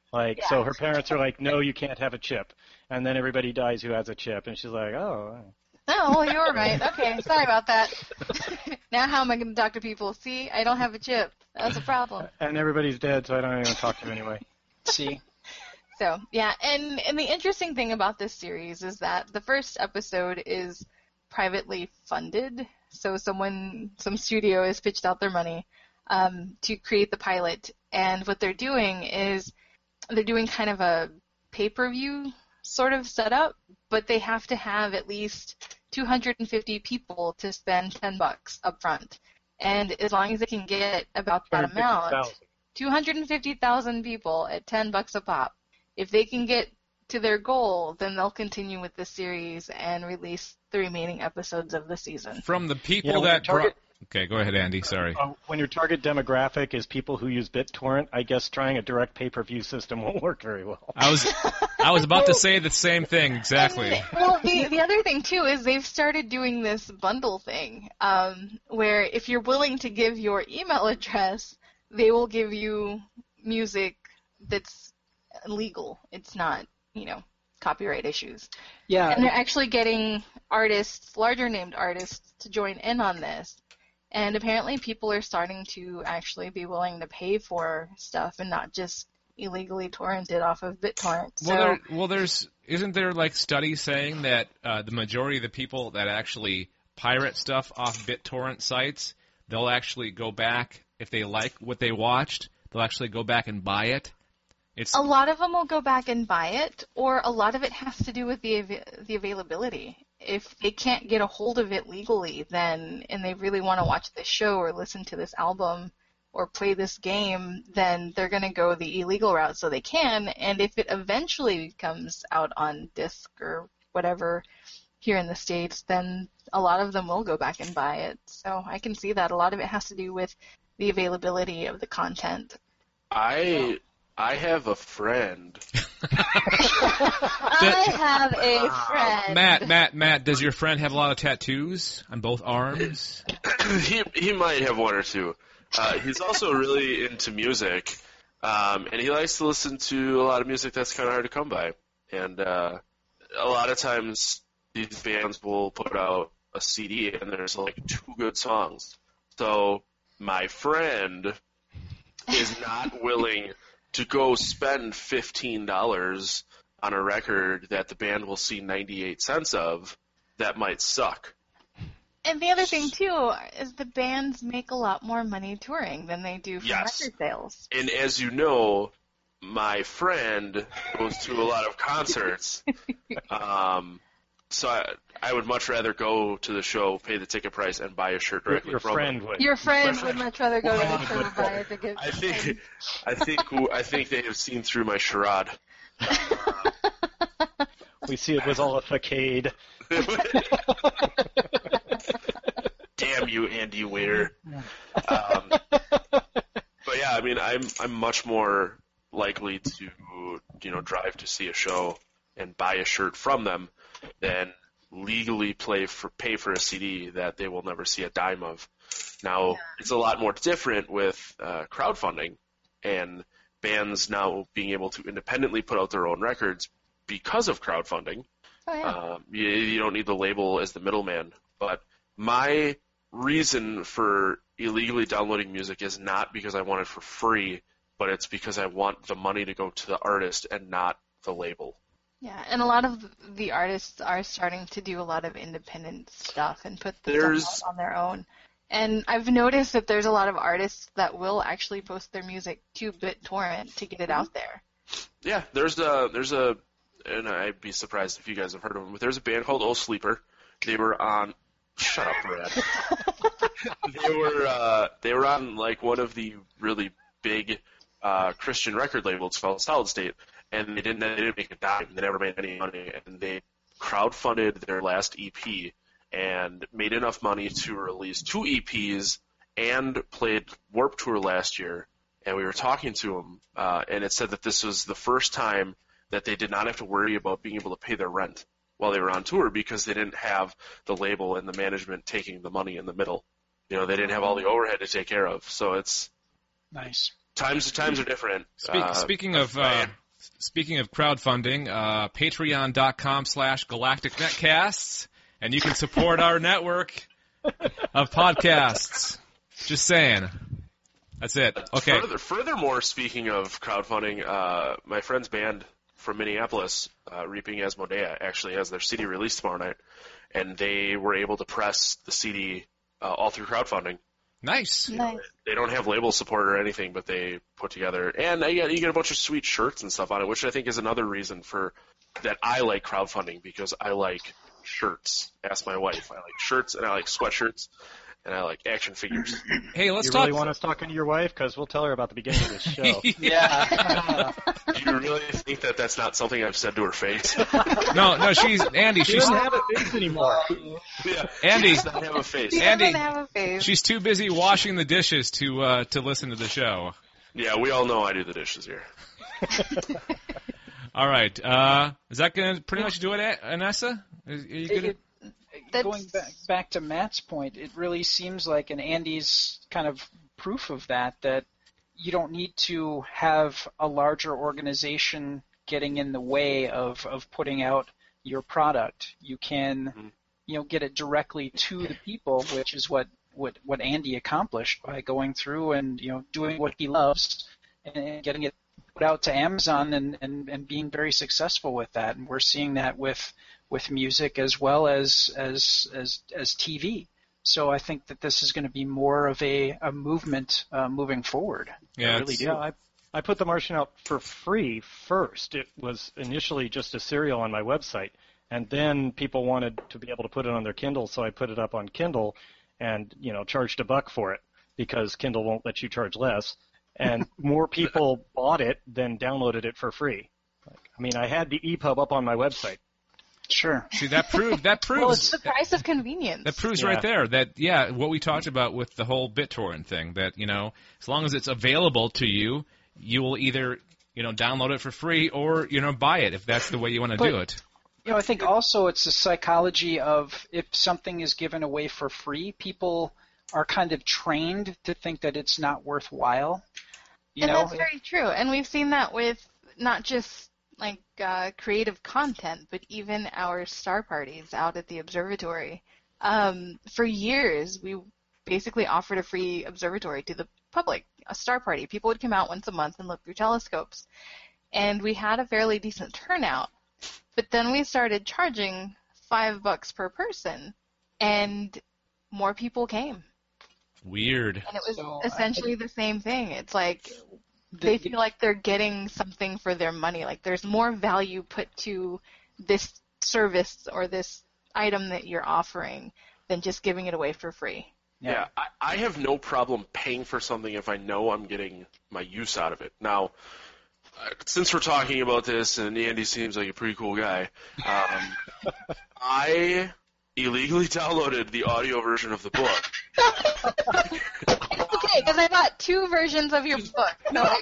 Like, so her parents are like, no, you can't have a chip. And then everybody dies who has a chip. And she's like, oh. Oh, well, you're right. Okay, sorry about that. Now how am I going to talk to people? See, I don't have a chip. That's a problem. And everybody's dead, so I don't even talk to them anyway. See? So, yeah, and the interesting thing about this series is that the first episode is privately funded. So some studio has pitched out their money to create the pilot. And what they're doing is they're doing kind of a pay-per-view sort of setup, but they have to have at least 250 people to spend $10 up front. And as long as they can get about that amount, 250,000 people at $10 a pop, if they can get to their goal, then they'll continue with the series and release the remaining episodes of the season. From the people that Okay, go ahead, Andy. Sorry. When your target demographic is people who use BitTorrent, I guess trying a direct pay-per-view system won't work very well. I was about to say the same thing, exactly. Well, the other thing, too, is they've started doing this bundle thing, where if you're willing to give your email address, they will give you music that's legal. It's not, copyright issues. Yeah. And they're actually getting artists, larger-named artists, to join in on this. And apparently people are starting to actually be willing to pay for stuff and not just illegally torrented off of BitTorrent. Isn't there like studies saying that the majority of the people that actually pirate stuff off BitTorrent sites, they'll actually go back, if they like what they watched, they'll actually go back and buy it? A lot of them will go back and buy it, or a lot of it has to do with the availability. If they can't get a hold of it legally, and they really want to watch this show or listen to this album or play this game, then they're going to go the illegal route so they can. And if it eventually comes out on disc or whatever here in the States, then a lot of them will go back and buy it. So I can see that. A lot of it has to do with the availability of the content. I have a friend. I have a friend. Matt, does your friend have a lot of tattoos on both arms? He might have one or two. He's also really into music, and he likes to listen to a lot of music that's kind of hard to come by. And a lot of times these bands will put out a CD, and there's like 2 good songs. So my friend is not willing to go spend $15 on a record that the band will see 98 cents of that might suck. And the other thing, too, is the bands make a lot more money touring than they do from record sales. And as you know, my friend goes to a lot of concerts. So I would much rather go to the show, pay the ticket price, and buy a shirt directly from him. Your friend would much rather go to the show and buy a ticket. I think they have seen through my charade. We see it was all a facade. Damn you, Andy Weir. But yeah, I mean, I'm much more likely to drive to see a show and buy a shirt from them than legally pay for a CD that they will never see a dime of. Now, it's a lot more different with crowdfunding and bands now being able to independently put out their own records because of crowdfunding. Oh, yeah. You don't need the label as the middleman. But my reason for illegally downloading music is not because I want it for free, but it's because I want the money to go to the artist and not the label. Yeah, and a lot of the artists are starting to do a lot of independent stuff and put the stuff out on their own. And I've noticed that there's a lot of artists that will actually post their music to BitTorrent to get it out there. Yeah, there's a, and I'd be surprised if you guys have heard of them, but there's a band called Oh Sleeper. They were on, shut up, Brad. They were on like one of the really big Christian record labels called Solid State. And they didn't make a dime. They never made any money, and they crowdfunded their last EP and made enough money to release 2 EPs and played Warped Tour last year. And we were talking to them, and it said that this was the first time that they did not have to worry about being able to pay their rent while they were on tour because they didn't have the label and the management taking the money in the middle. They didn't have all the overhead to take care of. So it's nice. Times are different. Speaking of Speaking of crowdfunding, patreon.com/galacticnetcasts, and you can support our network of podcasts. Just saying. That's it. Okay. Furthermore, speaking of crowdfunding, my friend's band from Minneapolis, Reaping Asmodea, actually has their CD release tomorrow night, and they were able to press the CD all through crowdfunding. Nice. They don't have label support or anything, but they put together, and you get a bunch of sweet shirts and stuff on it, which I think is another reason for that I like crowdfunding, because I like shirts. Ask my wife. I like shirts, and I like sweatshirts, and I like action figures. Hey, let's you talk. really want us talking to your wife? Because we'll tell her about the beginning of this show. Yeah. Do you really think that that's not something I've said to her face? No, Andy. She doesn't have a face anymore. Yeah, Andy. She does not have a face. She Andy, doesn't have a face. she's too busy washing the dishes to listen to the show. Yeah, we all know I do the dishes here. All right. Is that going to pretty much do it, Anessa? Are you good? Going back to Matt's point, it really seems like, and Andy's kind of proof of that you don't need to have a larger organization getting in the way of putting out your product. You can, get it directly to the people, which is what Andy accomplished by going through and, doing what he loves and getting it put out to Amazon and being very successful with that. And we're seeing that with music as well as TV. So I think that this is going to be more of a movement moving forward. Yeah, I really do. Yeah, I put The Martian out for free first. It was initially just a serial on my website, and then people wanted to be able to put it on their Kindle, so I put it up on Kindle and, charged $1 for it because Kindle won't let you charge less. And more people bought it than downloaded it for free. I had the EPUB up on my website. Sure. See, that proves. Well, it's the price of convenience. That proves right there that, what we talked about with the whole BitTorrent thing, that, as long as it's available to you, you will either, download it for free or, buy it if that's the way you want to do it. I think also it's the psychology of if something is given away for free, people are kind of trained to think that it's not worthwhile. That's very true. And we've seen that with not just creative content, but even our star parties out at the observatory. For years, we basically offered a free observatory to the public, a star party. People would come out once a month and look through telescopes. And we had a fairly decent turnout. But then we started charging $5 per person, and more people came. Weird. And it was essentially the same thing. It's like they feel like they're getting something for their money. Like there's more value put to this service or this item that you're offering than just giving it away for free. Yeah, I have no problem paying for something if I know I'm getting my use out of it. Now, since we're talking about this, and Andy seems like a pretty cool guy, I illegally downloaded the audio version of the book. Okay, because I bought 2 versions of your book.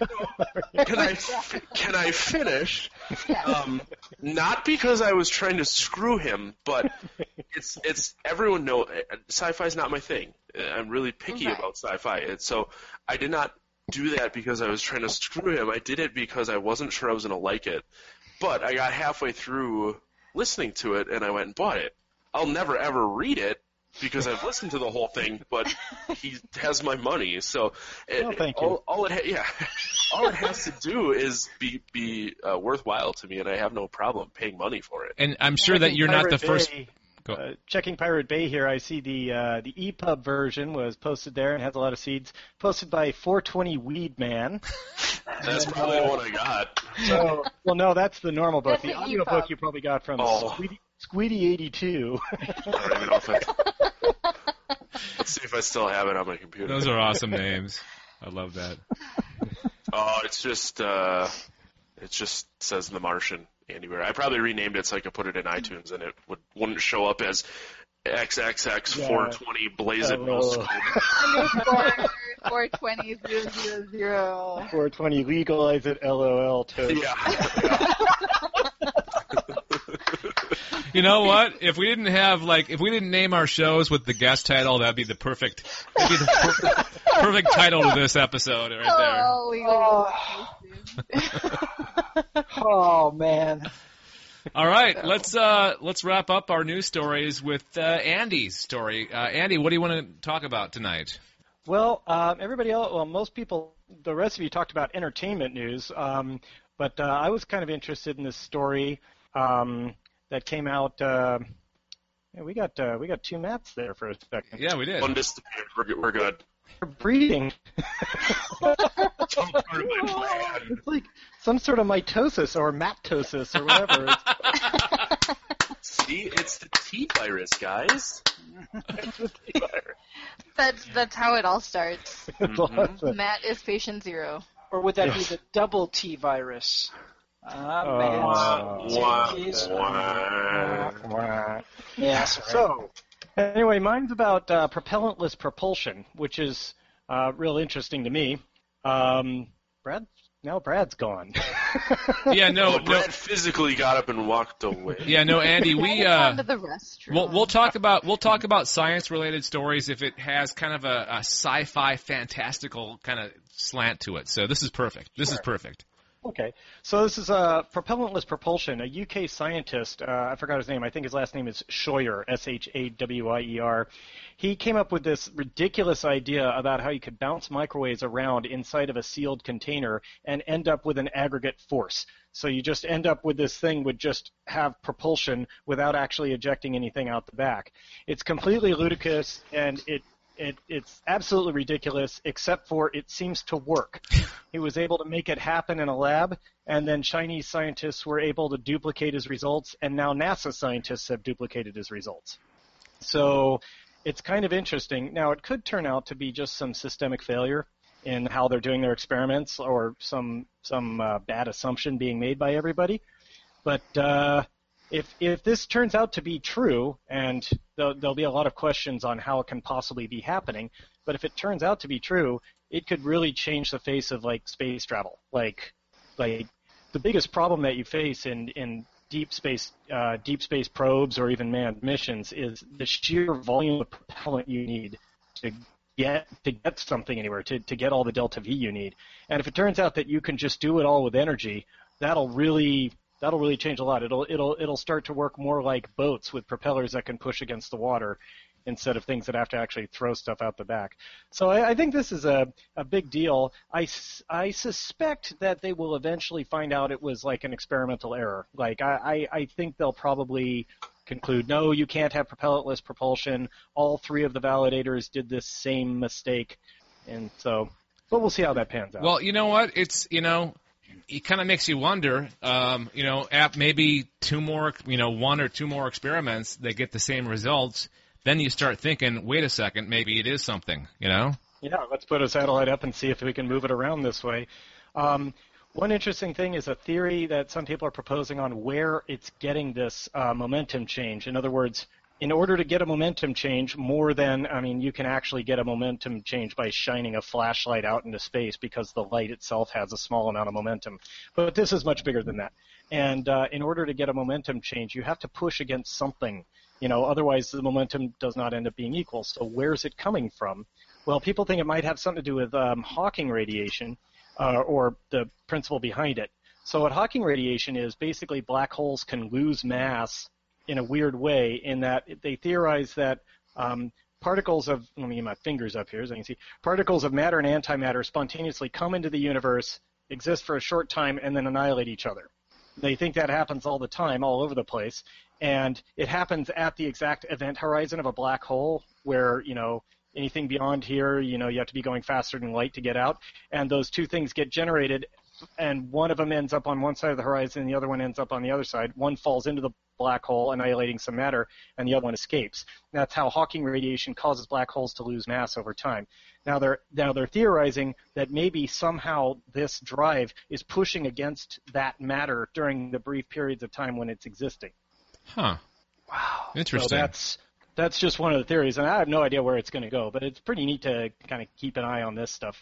Can I finish? Yes. Not because I was trying to screw him, but it's everyone knows sci-fi is not my thing. I'm really picky about sci-fi, so I did not do that because I was trying to screw him. I did it because I wasn't sure I was going to like it. But I got halfway through listening to it, and I went and bought it. I'll never, ever read it because I've listened to the whole thing, but he has my money. So thank you. All it has to do is be worthwhile to me, and I have no problem paying money for it. And I'm sure that you're not the first... Checking Pirate Bay here, I see the EPUB version was posted there and has a lot of seeds. Posted by 420 Weed Man. That's probably the one I got. So, well, no, that's the normal book. That's The the audio EPUB. book you probably got from Squeedy82. I don't even know if let's see if I still have it on my computer. Those are awesome names. I love that. Oh, it just says The Martian anywhere. I probably renamed it so I could put it in iTunes and it wouldn't show up as XXX 420 Blaze It No Scope. 420 000. 420 Legalize It LOL toast. Yeah. You know what? If we didn't name our shows with the guest title, that'd be the perfect title to this episode right there. Oh, Oh man. All right, let's wrap up our news stories with Andy's story. Andy, what do you want to talk about tonight? Well, everybody else, most people, the rest of you talked about entertainment news, but I was kind of interested in this story that came out. Yeah, we got two Matts there for a second. Yeah, we did. One disappeared. We're good. They're breeding. It's like some sort of mitosis or maptosis or whatever. See, it's the T virus, guys. That's how it all starts. Mm-hmm. Matt is patient 0. Or would that be the double T virus? Yes. So, anyway, mine's about propellantless propulsion, which is real interesting to me. Brad's gone. Yeah, no. Brad physically got up and walked away. Yeah, no, Andy. Gone to the restroom. We'll talk about science-related stories if it has kind of a sci-fi, fantastical kind of slant to it. So this is perfect. This is perfect. Okay, so this is propellantless propulsion. A UK scientist, I forgot his name. I think his last name is Scheuer, Shawyer. He came up with this ridiculous idea about how you could bounce microwaves around inside of a sealed container and end up with an aggregate force. So you just end up with this thing would just have propulsion without actually ejecting anything out the back. It's completely ludicrous, and it's absolutely ridiculous, except for it seems to work. He was able to make it happen in a lab, and then Chinese scientists were able to duplicate his results, and now NASA scientists have duplicated his results. So it's kind of interesting. Now, it could turn out to be just some systemic failure in how they're doing their experiments, or some bad assumption being made by everybody. But if this turns out to be true, and there'll be a lot of questions on how it can possibly be happening, but if it turns out to be true, it could really change the face of like space travel. Like the biggest problem that you face in deep space probes or even manned missions is the sheer volume of propellant you need to get something anywhere, to get all the delta V you need. And if it turns out that you can just do it all with energy, that'll really change a lot. It'll start to work more like boats with propellers that can push against the water instead of things that have to actually throw stuff out the back. So I think this is a big deal. I suspect that they will eventually find out it was like an experimental error. Like I think they'll probably conclude, no, you can't have propellantless propulsion. All three of the validators did this same mistake. And so, but we'll see how that pans out. Well, you know what? It kind of makes you wonder, maybe one or two more experiments, they get the same results. Then you start thinking, wait a second, maybe it is something, Yeah, let's put a satellite up and see if we can move it around this way. One interesting thing is a theory that some people are proposing on where it's getting this momentum change. In other words, in order to get a momentum change you can actually get a momentum change by shining a flashlight out into space because the light itself has a small amount of momentum. But this is much bigger than that. And in order to get a momentum change, you have to push against something. Otherwise the momentum does not end up being equal. So where's it coming from? Well, people think it might have something to do with Hawking radiation or the principle behind it. So what Hawking radiation is, basically black holes can lose mass in a weird way, in that they theorize that particles of, let me get my fingers up here so you can see, particles of matter and antimatter spontaneously come into the universe, exist for a short time, and then annihilate each other. They think that happens all the time, all over the place, and it happens at the exact event horizon of a black hole where, anything beyond here, you have to be going faster than light to get out, and those two things get generated, and one of them ends up on one side of the horizon, and the other one ends up on the other side. One falls into the black hole, annihilating some matter, and the other one escapes. That's how Hawking radiation causes black holes to lose mass over time. Now they're theorizing that maybe somehow this drive is pushing against that matter during the brief periods of time when it's existing. Huh. Wow. Interesting. So that's just one of the theories, and I have no idea where it's going to go, but it's pretty neat to kind of keep an eye on this stuff.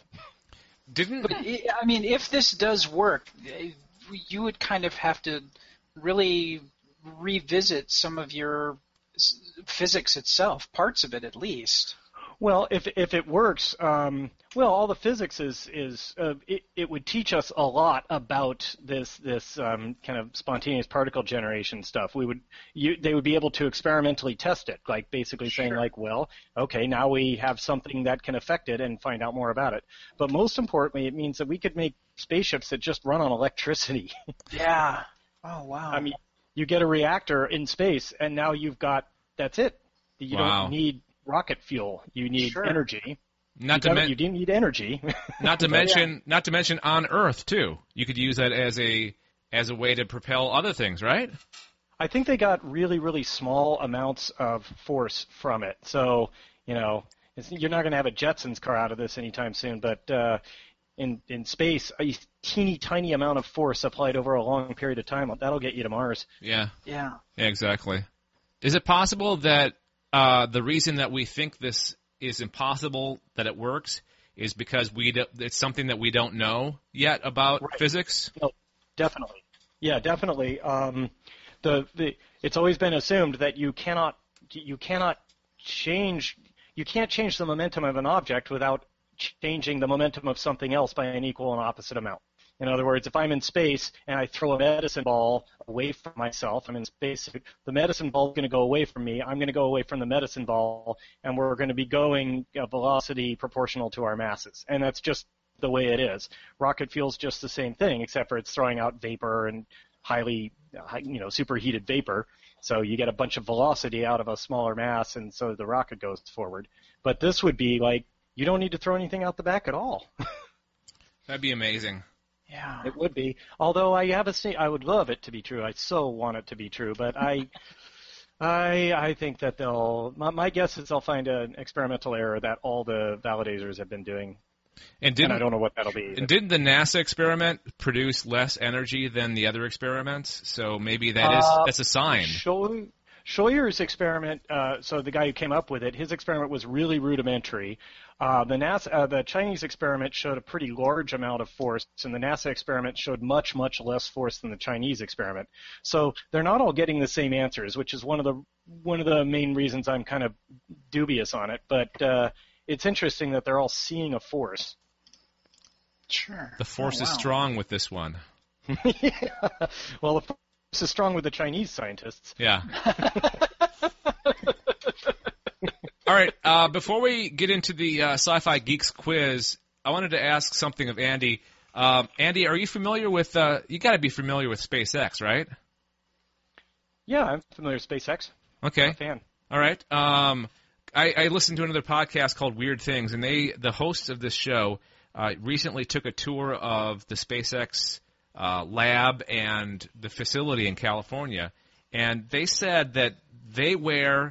If this does work, you would kind of have to really revisit some of your physics itself, parts of it at least. Well, if it works, all the physics is it would teach us a lot about this kind of spontaneous particle generation stuff. They would be able to experimentally test it, like basically saying like, well, okay, now we have something that can affect it and find out more about it. But most importantly, it means that we could make spaceships that just run on electricity. Yeah. Oh wow. I mean, you get a reactor in space, and now that's it. You don't need rocket fuel. You need energy. You do need energy. Not to mention on Earth too. You could use that as a way to propel other things, right? I think they got really, really small amounts of force from it. So, you're not going to have a Jetsons car out of this anytime soon, but in space, a teeny tiny amount of force applied over a long period of time, that'll get you to Mars. Yeah. Yeah. Yeah, exactly. Is it possible that the reason that we think this is impossible, that it works, is because it's something that we don't know yet about physics? No, definitely. Yeah, definitely. It's always been assumed that you can't change the momentum of an object without changing the momentum of something else by an equal and opposite amount. In other words, if I'm in space and I throw a medicine ball away from myself, I'm in space, the medicine ball is going to go away from me, I'm going to go away from the medicine ball, and we're going to be going at velocity proportional to our masses. And that's just the way it is. Rocket fuel's just the same thing, except for it's throwing out vapor and highly, superheated vapor. So you get a bunch of velocity out of a smaller mass, and so the rocket goes forward. But this would be like, you don't need to throw anything out the back at all. That'd be amazing. Yeah, it would be. Although I would love it to be true. I so want it to be true, but I think that my guess is they'll find an experimental error that all the validators have been doing. And I don't know what that'll be. And didn't the NASA experiment produce less energy than the other experiments? So maybe that's a sign. Scheuer's experiment, so the guy who came up with it, his experiment was really rudimentary. The Chinese experiment showed a pretty large amount of force, and the NASA experiment showed much, much less force than the Chinese experiment. So they're not all getting the same answers, which is one of the main reasons I'm kind of dubious on it. But it's interesting that they're all seeing a force. Sure. The force is strong with this one. Yeah. Well, the force is strong with the Chinese scientists. Yeah. All right, before we get into the Sci-Fi Geeks quiz, I wanted to ask something of Andy. Andy, are you familiar with, you got to be familiar with SpaceX, right? Yeah, I'm familiar with SpaceX. Okay. I'm a fan. All right. I listened to another podcast called Weird Things, and the hosts of this show recently took a tour of the SpaceX lab and the facility in California, and they said that they wear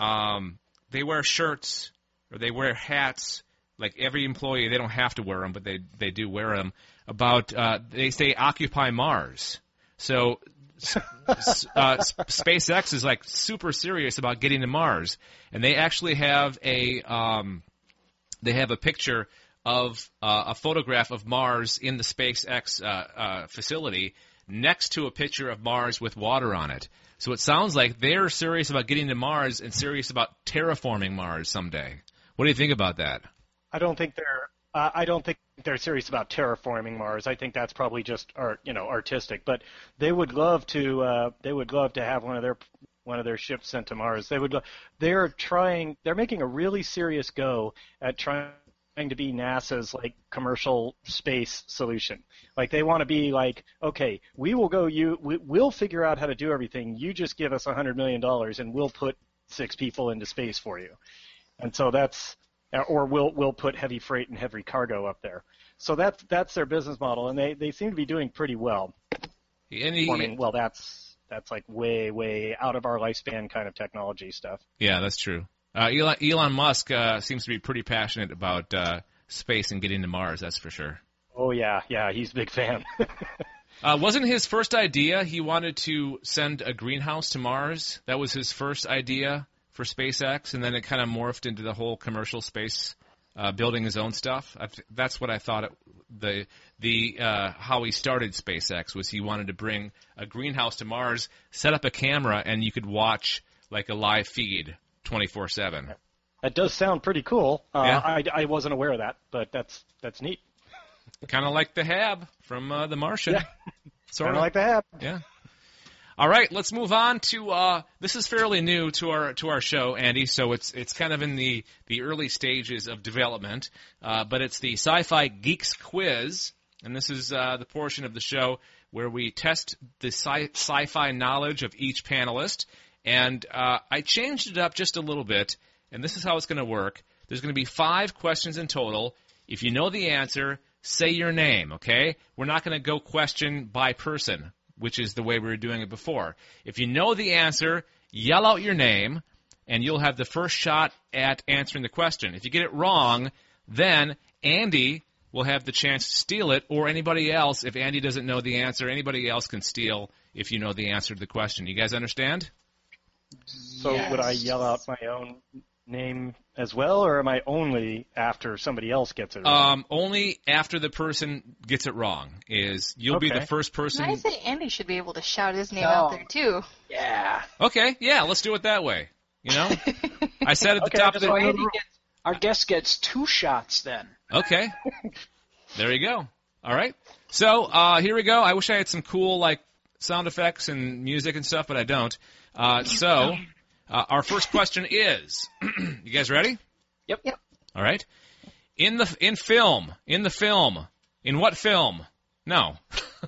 shirts or they wear hats. Like every employee, they don't have to wear them, but they do wear them. They say Occupy Mars. So SpaceX is like super serious about getting to Mars, and they actually have a picture of a photograph of Mars in the SpaceX facility next to a picture of Mars with water on it. So it sounds like they're serious about getting to Mars and serious about terraforming Mars someday. What do you think about that? I don't think they're serious about terraforming Mars. I think that's probably just artistic. But they would love to have one of their ships sent to Mars. They're making a really serious go at trying to be NASA's like commercial space solution. Like they want to be like, okay, we'll figure out how to do everything. You just give us $100 million and we'll put 6 people into space for you. And so or we'll put heavy freight and heavy cargo up there. So that's their business model, and they seem to be doing pretty well. That's like way, way out of our lifespan kind of technology stuff. Yeah, that's true. Elon Musk seems to be pretty passionate about space and getting to Mars, that's for sure. Oh, yeah, he's a big fan. Wasn't his first idea he wanted to send a greenhouse to Mars? That was his first idea for SpaceX, and then it kind of morphed into the whole commercial space, building his own stuff. That's what I thought how he started SpaceX was he wanted to bring a greenhouse to Mars, set up a camera, and you could watch like a live feed 24/7. That does sound pretty cool. Yeah. I wasn't aware of that, but that's neat. Kind of like the Hab from The Martian. Yeah. Sort Kind of. of like that. Yeah. All right, let's move on to this is fairly new to our show, Andy. So it's kind of in the early stages of development, but it's the Sci-Fi Geeks Quiz, and this is the portion of the show where we test the sci-fi knowledge of each panelist. And I changed it up just a little bit, and this is how it's going to work. There's going to be 5 questions in total. If you know the answer, say your name. Okay? We're not going to go question by person, which is the way we were doing it before. If you know the answer, yell out your name, and you'll have the first shot at answering the question. If you get it wrong, then Andy will have the chance to steal it, or anybody else. If Andy doesn't know the answer, anybody else can steal if you know the answer to the question. You guys understand? So would I yell out my own name as well, or am I only after somebody else gets it wrong? Only after the person gets it wrong. You'll be the first person. I say Andy should be able to shout his name out there too. Yeah. Okay, yeah, let's do it that way. You know, I said at the top of the. So our guest gets 2 shots then. Okay, there you go. All right, so here we go. I wish I had some cool sound effects and music and stuff, but I don't. Our first question is, you guys ready? Yep. All right. In what film? No.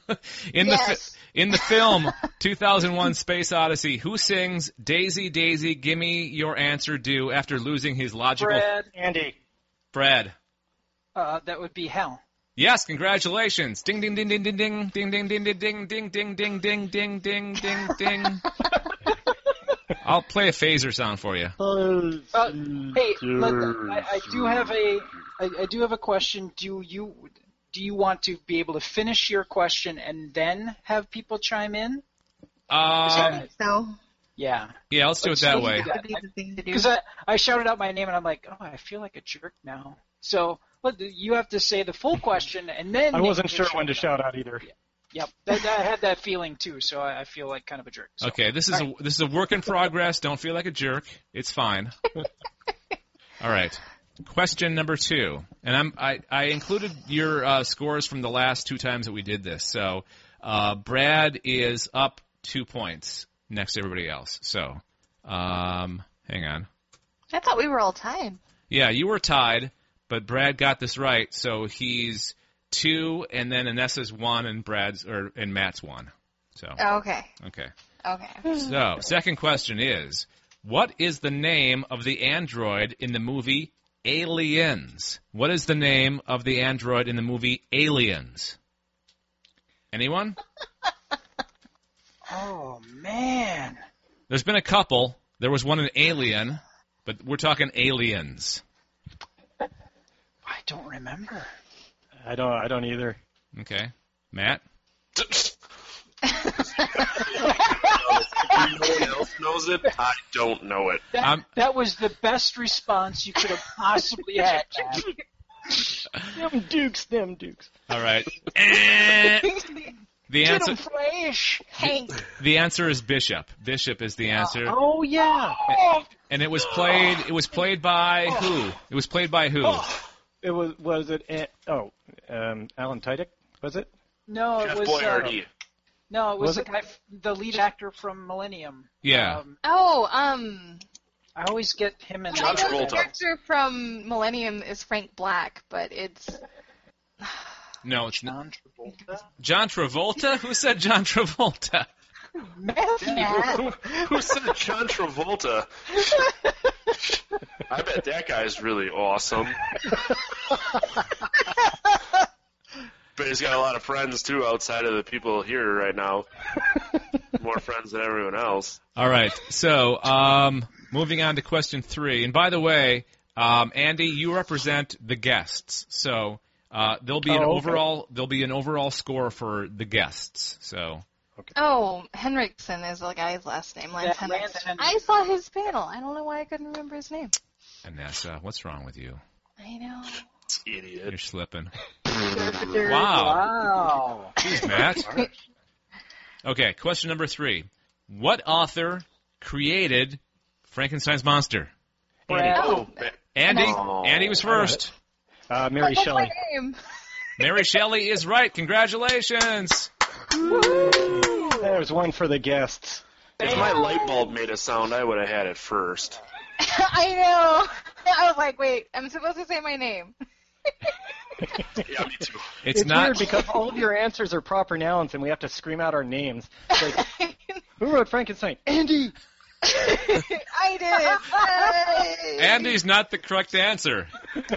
In the film 2001 Space Odyssey, who sings Daisy, Daisy, Gimme Your Answer Do after losing his logical... Andy. Brad. That would be Hal. Yes, congratulations. Ding, ding, ding, ding, ding, ding, ding, ding, ding, ding, ding, ding, ding, ding, ding, ding, ding, ding, ding. I'll play a phaser sound for you. Hey, I do have a question. Do you want to be able to finish your question and then have people chime in? So. Yeah. Yeah, let's do it that way. That would be the thing to do. Because I shouted out my name and I'm like, oh, I feel like a jerk now. So you have to say the full question and then. I wasn't sure when to shout out either. Yep, I had that feeling too, so I feel like kind of a jerk. So. Okay, this is a work in progress. Don't feel like a jerk. It's fine. All right. Question number 2, and I included your scores from the last 2 times that we did this. So Brad is up 2 points next to everybody else. So hang on. I thought we were all tied. Yeah, you were tied, but Brad got this right, so he's 2, and then Anessa's 1, and Matt's 1. So Okay. So second question is, what is the name of the android in the movie Aliens? What is the name of the android in the movie Aliens? Anyone? Oh man. There's been a couple. There was one in Alien, but we're talking Aliens. I don't remember. I don't either. Okay. Matt? If no one else knows it, I don't know it. That was the best response you could have possibly had. Them Dukes. All right. The answer. The answer is Bishop. Bishop is the answer. Oh yeah. And it was played by who? It was played by who? It was it? Alan Tudyk, was it? No, it Jeff was. Boyardee. No, it was Was the it? guy, the lead actor from Millennium. Yeah. I always get him and John I know Travolta. the actor from Millennium is Frank Black, but it's... No, it's not. John Travolta. John Travolta? Who said John Travolta? Matthew. Who said John Travolta? I bet that guy's really awesome. But he's got a lot of friends, too, outside of the people here right now. More friends than everyone else. All right. So, moving on to question 3. And by the way, Andy, you represent the guests. So, there'll be an overall score for the guests. So. Okay. Oh, Henriksen is the guy's last name. Lance Yeah, Lance Henriksen. Henriksen. I saw his panel. I don't know why I couldn't remember his name. Anessa, what's wrong with you? I know. Idiot. You're slipping. Wow. Wow. Jeez, Matt. Okay, question number 3. What author created Frankenstein's monster? Brad. Oh, Andy. Oh, Andy was first. Mary that's Shelley. my name. Mary Shelley is right. Congratulations. There's one for the guests. If my light bulb made a sound, I would have had it first. I know. I was like, wait, I'm supposed to say my name. Yeah, me too. It's It's not. weird because all of your answers are proper nouns and we have to scream out our names. It's like, who wrote Frankenstein? Andy! I did it. Andy's not the correct answer.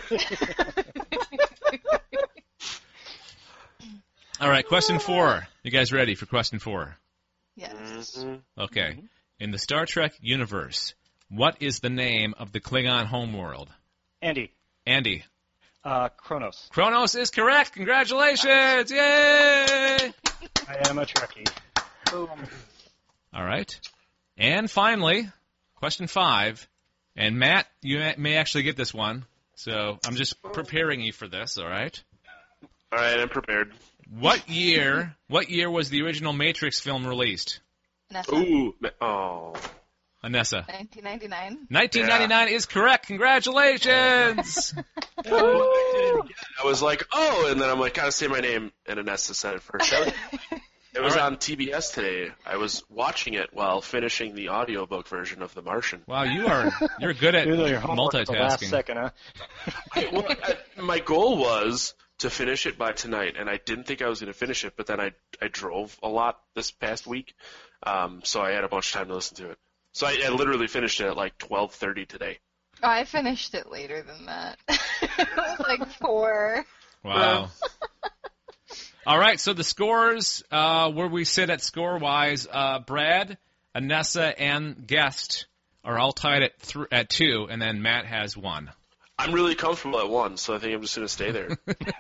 All right, question 4. You guys ready for question 4? Yes. Okay. In the Star Trek universe, what is the name of the Klingon homeworld? Andy. Andy. Kronos. Kronos is correct. Congratulations! Yay! I am a Trekkie. Boom. All right. And finally, question 5. And Matt, you may actually get this one. So I'm just preparing you for this, all right? All right, I'm prepared. What year was the original Matrix film released? Nessa. Ooh, oh. Anessa. 1999. 1999 is correct. Congratulations! I was like, oh, and then I'm like, gotta say my name, and Anessa said it first. It was on TBS today. I was watching it while finishing the audiobook version of The Martian. Wow, you're good at You're doing your homework at the last multitasking. second, huh? My goal was to finish it by tonight, and I didn't think I was going to finish it, but then I drove a lot this past week, so I had a bunch of time to listen to it. So I literally finished it at like 12:30 today. Oh, I finished it later than that. It was like 4. Wow. All right, so the scores, where we sit at score-wise, Brad, Anessa, and Guest are all tied at 2, and then Matt has 1. I'm really comfortable at 1, so I think I'm just going to stay there.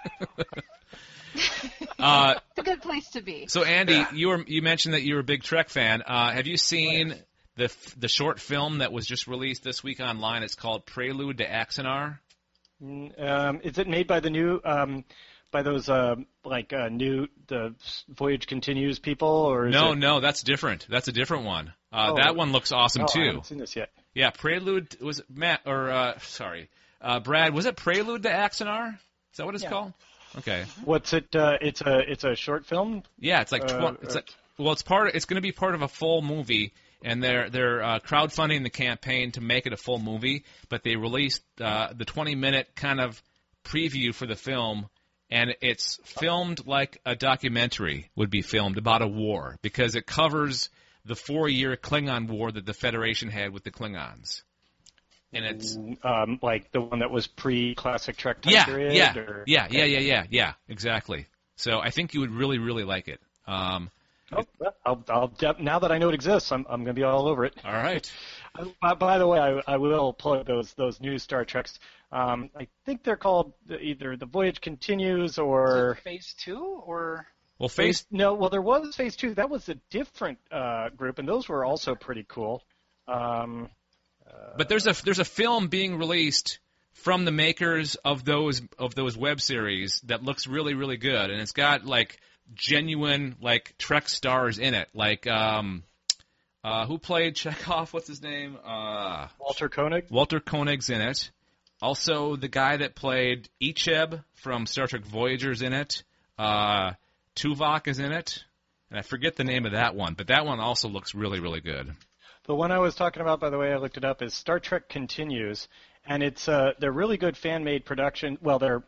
It's a good place to be. So Andy, you mentioned that you're a big Trek fan. Have you seen the short film that was just released this week online? It's called Prelude to Axanar. Is it made by the new, by those, new, the Voyage Continues people, or is it? No, that's different. That's a different one. That one looks awesome I too. haven't seen this yet. Yeah, Prelude was Matt or Brad. Was it Prelude to Axanar? Is that what it's called? Okay. What's it? It's a short film. Yeah, it's like it's going to be part of a full movie, and they're crowdfunding the campaign to make it a full movie. But they released the 20-minute kind of preview for the film, and it's filmed like a documentary would be filmed about a war because it covers the 4-year Klingon war that the Federation had with the Klingons. And it's like the one that was pre-classic Trek time period. Yeah, exactly. So I think you would really, really like it. I'll now that I know it exists, I'm going to be all over it. All right. By the way, I will plug those new Star Treks. I think they're called either The Voyage Continues or Phase 2 or Well, No, there was Phase 2. That was a different group, and those were also pretty cool. But there's a film being released from the makers of those web series that looks really, really good, and it's got like genuine like Trek stars in it, like who played Chekhov? What's his name? Walter Koenig. Walter Koenig's in it. Also, the guy that played Icheb from Star Trek Voyager's in it. Tuvok is in it, and I forget the name of that one, but that one also looks really, really good. The one I was talking about, by the way, I looked it up, is Star Trek Continues, and it's they're really good fan-made production. Well, they're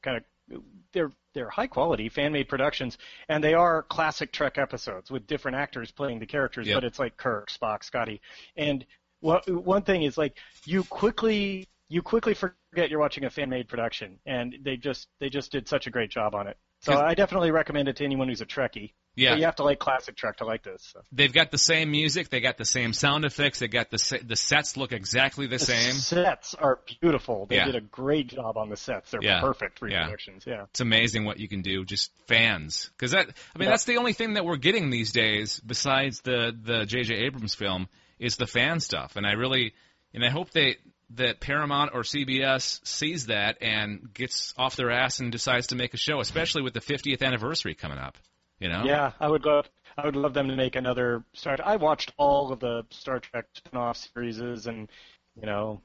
high quality fan-made productions, and they are classic Trek episodes with different actors playing the characters. Yep. But it's like Kirk, Spock, Scotty, and one thing is like you quickly forget you're watching a fan-made production, and they just did such a great job on it. So I definitely recommend it to anyone who's a Trekkie. Yeah. But you have to like classic Trek to like this. So. They've got the same music. They got the same sound effects. They got the sets look exactly the same. The sets are beautiful. They Yeah. did a great job on the sets. They're Yeah. perfect Yeah. reproductions. Yeah. It's amazing what you can do, just fans. Because that's the only thing that we're getting these days besides the J.J. Abrams film is the fan stuff. And I hope that Paramount or CBS sees that and gets off their ass and decides to make a show, especially with the 50th anniversary coming up. You know? Yeah, I would love them to make another Star Trek. I watched all of the Star Trek spin-off series and,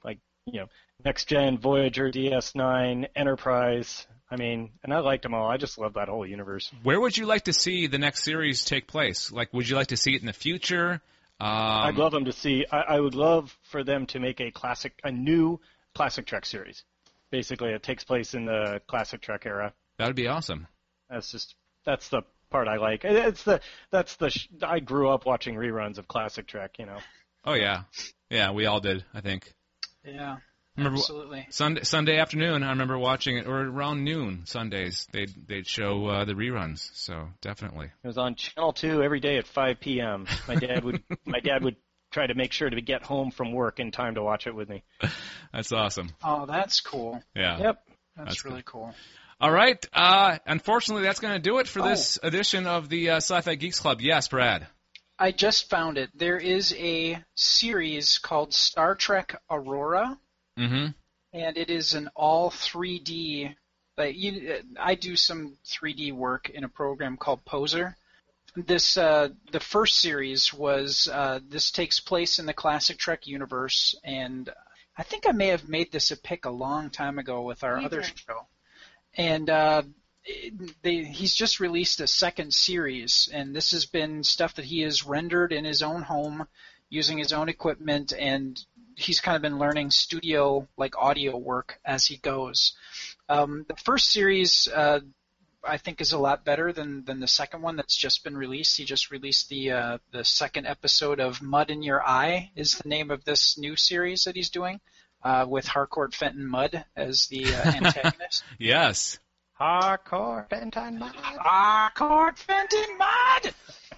Next Gen, Voyager, DS9, Enterprise. I mean, and I liked them all. I just love that whole universe. Where would you like to see the next series take place? Like, would you like to see it in the future? I'd love them to see. I would love for them to make a new classic Trek series. Basically, it takes place in the classic Trek era. That would be awesome. That's the part I like. I grew up watching reruns of classic Trek. Oh yeah, we all did. I think. Yeah. Absolutely. Sunday afternoon, I remember watching it, or around noon Sundays, they'd show the reruns. So definitely. It was on Channel 2 every day at 5 p.m. My dad would try to make sure to get home from work in time to watch it with me. That's awesome. Oh, that's cool. Yeah. Yep. That's really cool. All right. Unfortunately, that's going to do it for this edition of the Sci-Fi Geeks Club. Yes, Brad. I just found it. There is a series called Star Trek Aurora. Mm-hmm. And it is an all 3D. I do some 3D work in a program called Poser. The first series was this takes place in the classic Trek universe, and I think I may have made this a pick a long time ago with our other show. And he's just released a second series, and this has been stuff that he has rendered in his own home using his own equipment, and he's kind of been learning studio audio work as he goes. The first series I think is a lot better than the second one that's just been released. He just released the second episode of Mud in Your Eye is the name of this new series that he's doing with Harcourt Fenton Mudd as the antagonist. Yes. Harcourt Fenton Mudd. Harcourt Fenton Mudd.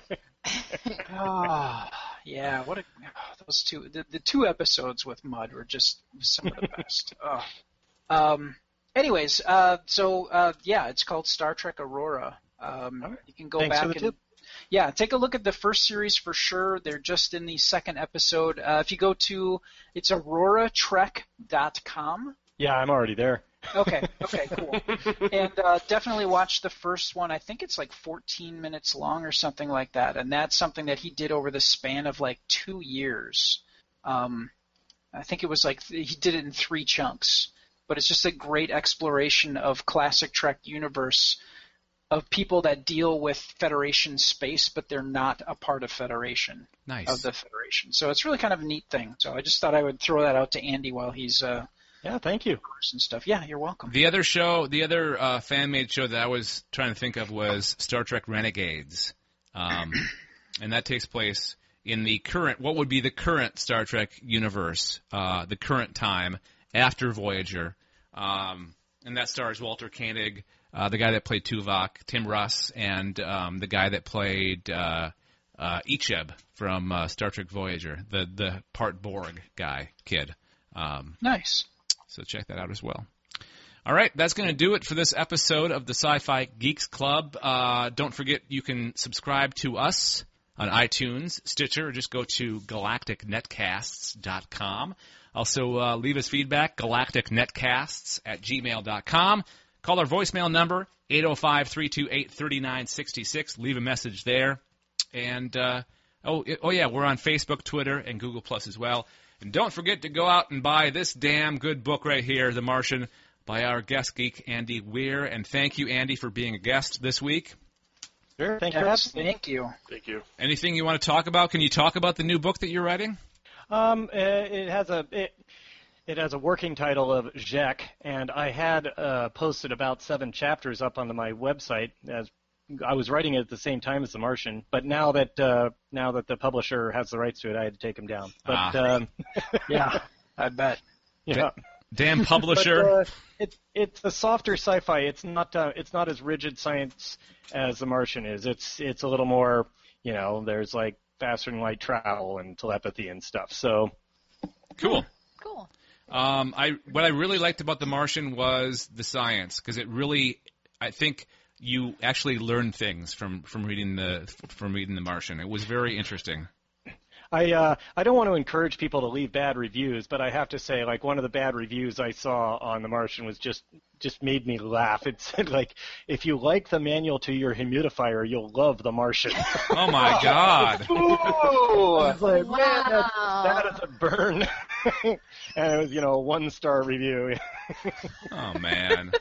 Yeah, those two, the two episodes with Mudd were just some of the best. Anyways, it's called Star Trek Aurora. You can go back and take a look at the first series for sure. They're just in the second episode. If you go to, it's auroratrek.com. Yeah, I'm already there. Okay, cool. And definitely watch the first one. I think it's 14 minutes long or something like that. And that's something that he did over the span of 2 years. I think it was he did it in 3 chunks. But it's just a great exploration of classic Trek universe of people that deal with Federation space, but they're not a part of Federation. Nice. Of the Federation. So it's really kind of a neat thing. So I just thought I would throw that out to Andy while he's yeah, thank you. And stuff. Yeah, you're welcome. The other fan-made show that I was trying to think of was Star Trek Renegades, and that takes place in the what would be the current Star Trek universe, the current time after Voyager, and that stars Walter Koenig, the guy that played Tuvok, Tim Russ, and the guy that played Icheb from Star Trek Voyager, the part Borg kid. Nice. So check that out as well. All right, that's going to do it for this episode of the Sci-Fi Geeks Club. Don't forget you can subscribe to us on iTunes, Stitcher, or just go to galacticnetcasts.com. Also, leave us feedback, galacticnetcasts@gmail.com. Call our voicemail number, 805-328-3966. Leave a message there. And, we're on Facebook, Twitter, and Google Plus as well. And don't forget to go out and buy this damn good book right here, The Martian, by our guest geek, Andy Weir. And thank you, Andy, for being a guest this week. Sure, thank you. Thank you. Anything you want to talk about? Can you talk about the new book that you're writing? It has a working title of Jacques, and I had posted about 7 chapters up onto my website as I was writing it at the same time as The Martian, but now that the publisher has the rights to it, I had to take them down. But yeah, I bet. Yeah. Damn publisher. But, it's a softer sci-fi. It's not as rigid science as The Martian is. It's a little more, there's faster than light travel and telepathy and stuff. So cool. Cool. What I really liked about The Martian was the science, because it really, I think, you actually learn things from reading the Martian. It was very interesting. I don't want to encourage people to leave bad reviews, but I have to say, one of the bad reviews I saw on The Martian was just made me laugh. It said, if you like the manual to your humidifier, you'll love The Martian. Oh my God! Ooh! I was like, wow. Man, that is a burn. And it was, a 1-star review. Oh man.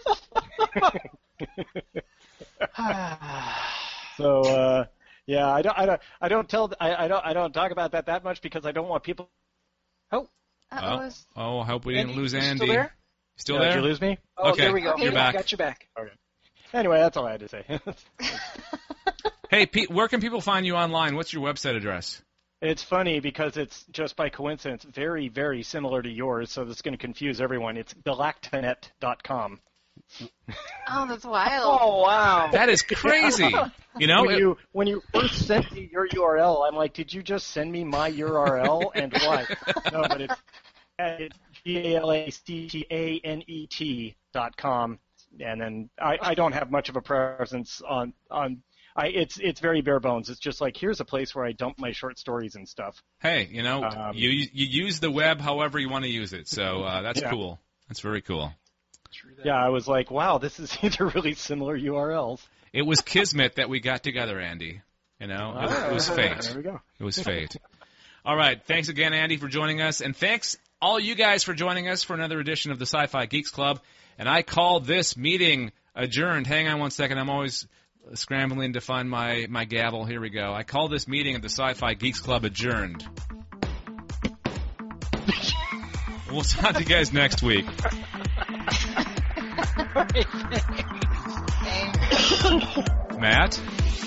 So yeah, I don't talk about that much because I don't want people. Uh-oh. I hope we didn't lose you Andy. Still there? Still Did there? you lose me? Oh, Okay, there we go. you're back. Got you back. Okay. Anyway, that's all I had to say. Hey, Pete, where can people find you online? What's your website address? It's funny because it's just by coincidence very, very similar to yours, so this is going to confuse everyone. It's galactanet.com. Oh, that's wild. Oh, wow. That is crazy. When you first sent me your URL, I'm like, did you just send me my URL and why? No, but it's galactanet.com, and then I don't have much of a presence on. It's very bare bones. It's just like, here's a place where I dump my short stories and stuff. Hey, you use the web however you want to use it, so that's cool. That's very cool. Yeah, I was like, wow, this is either really similar URLs. It was kismet that we got together, Andy. It was fate. There we go. It was fate. All right, thanks again, Andy, for joining us, and thanks all you guys for joining us for another edition of the Sci-Fi Geeks Club. And I call this meeting adjourned. Hang on one second. I'm always scrambling to find my gavel. Here we go. I call this meeting of the Sci-Fi Geeks Club adjourned. We'll talk to you guys next week. Matt?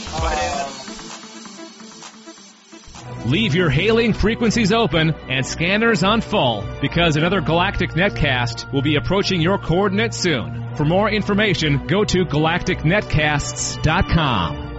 Leave your hailing frequencies open and scanners on full, because another Galactic Netcast will be approaching your coordinates soon. For more information, go to galacticnetcasts.com.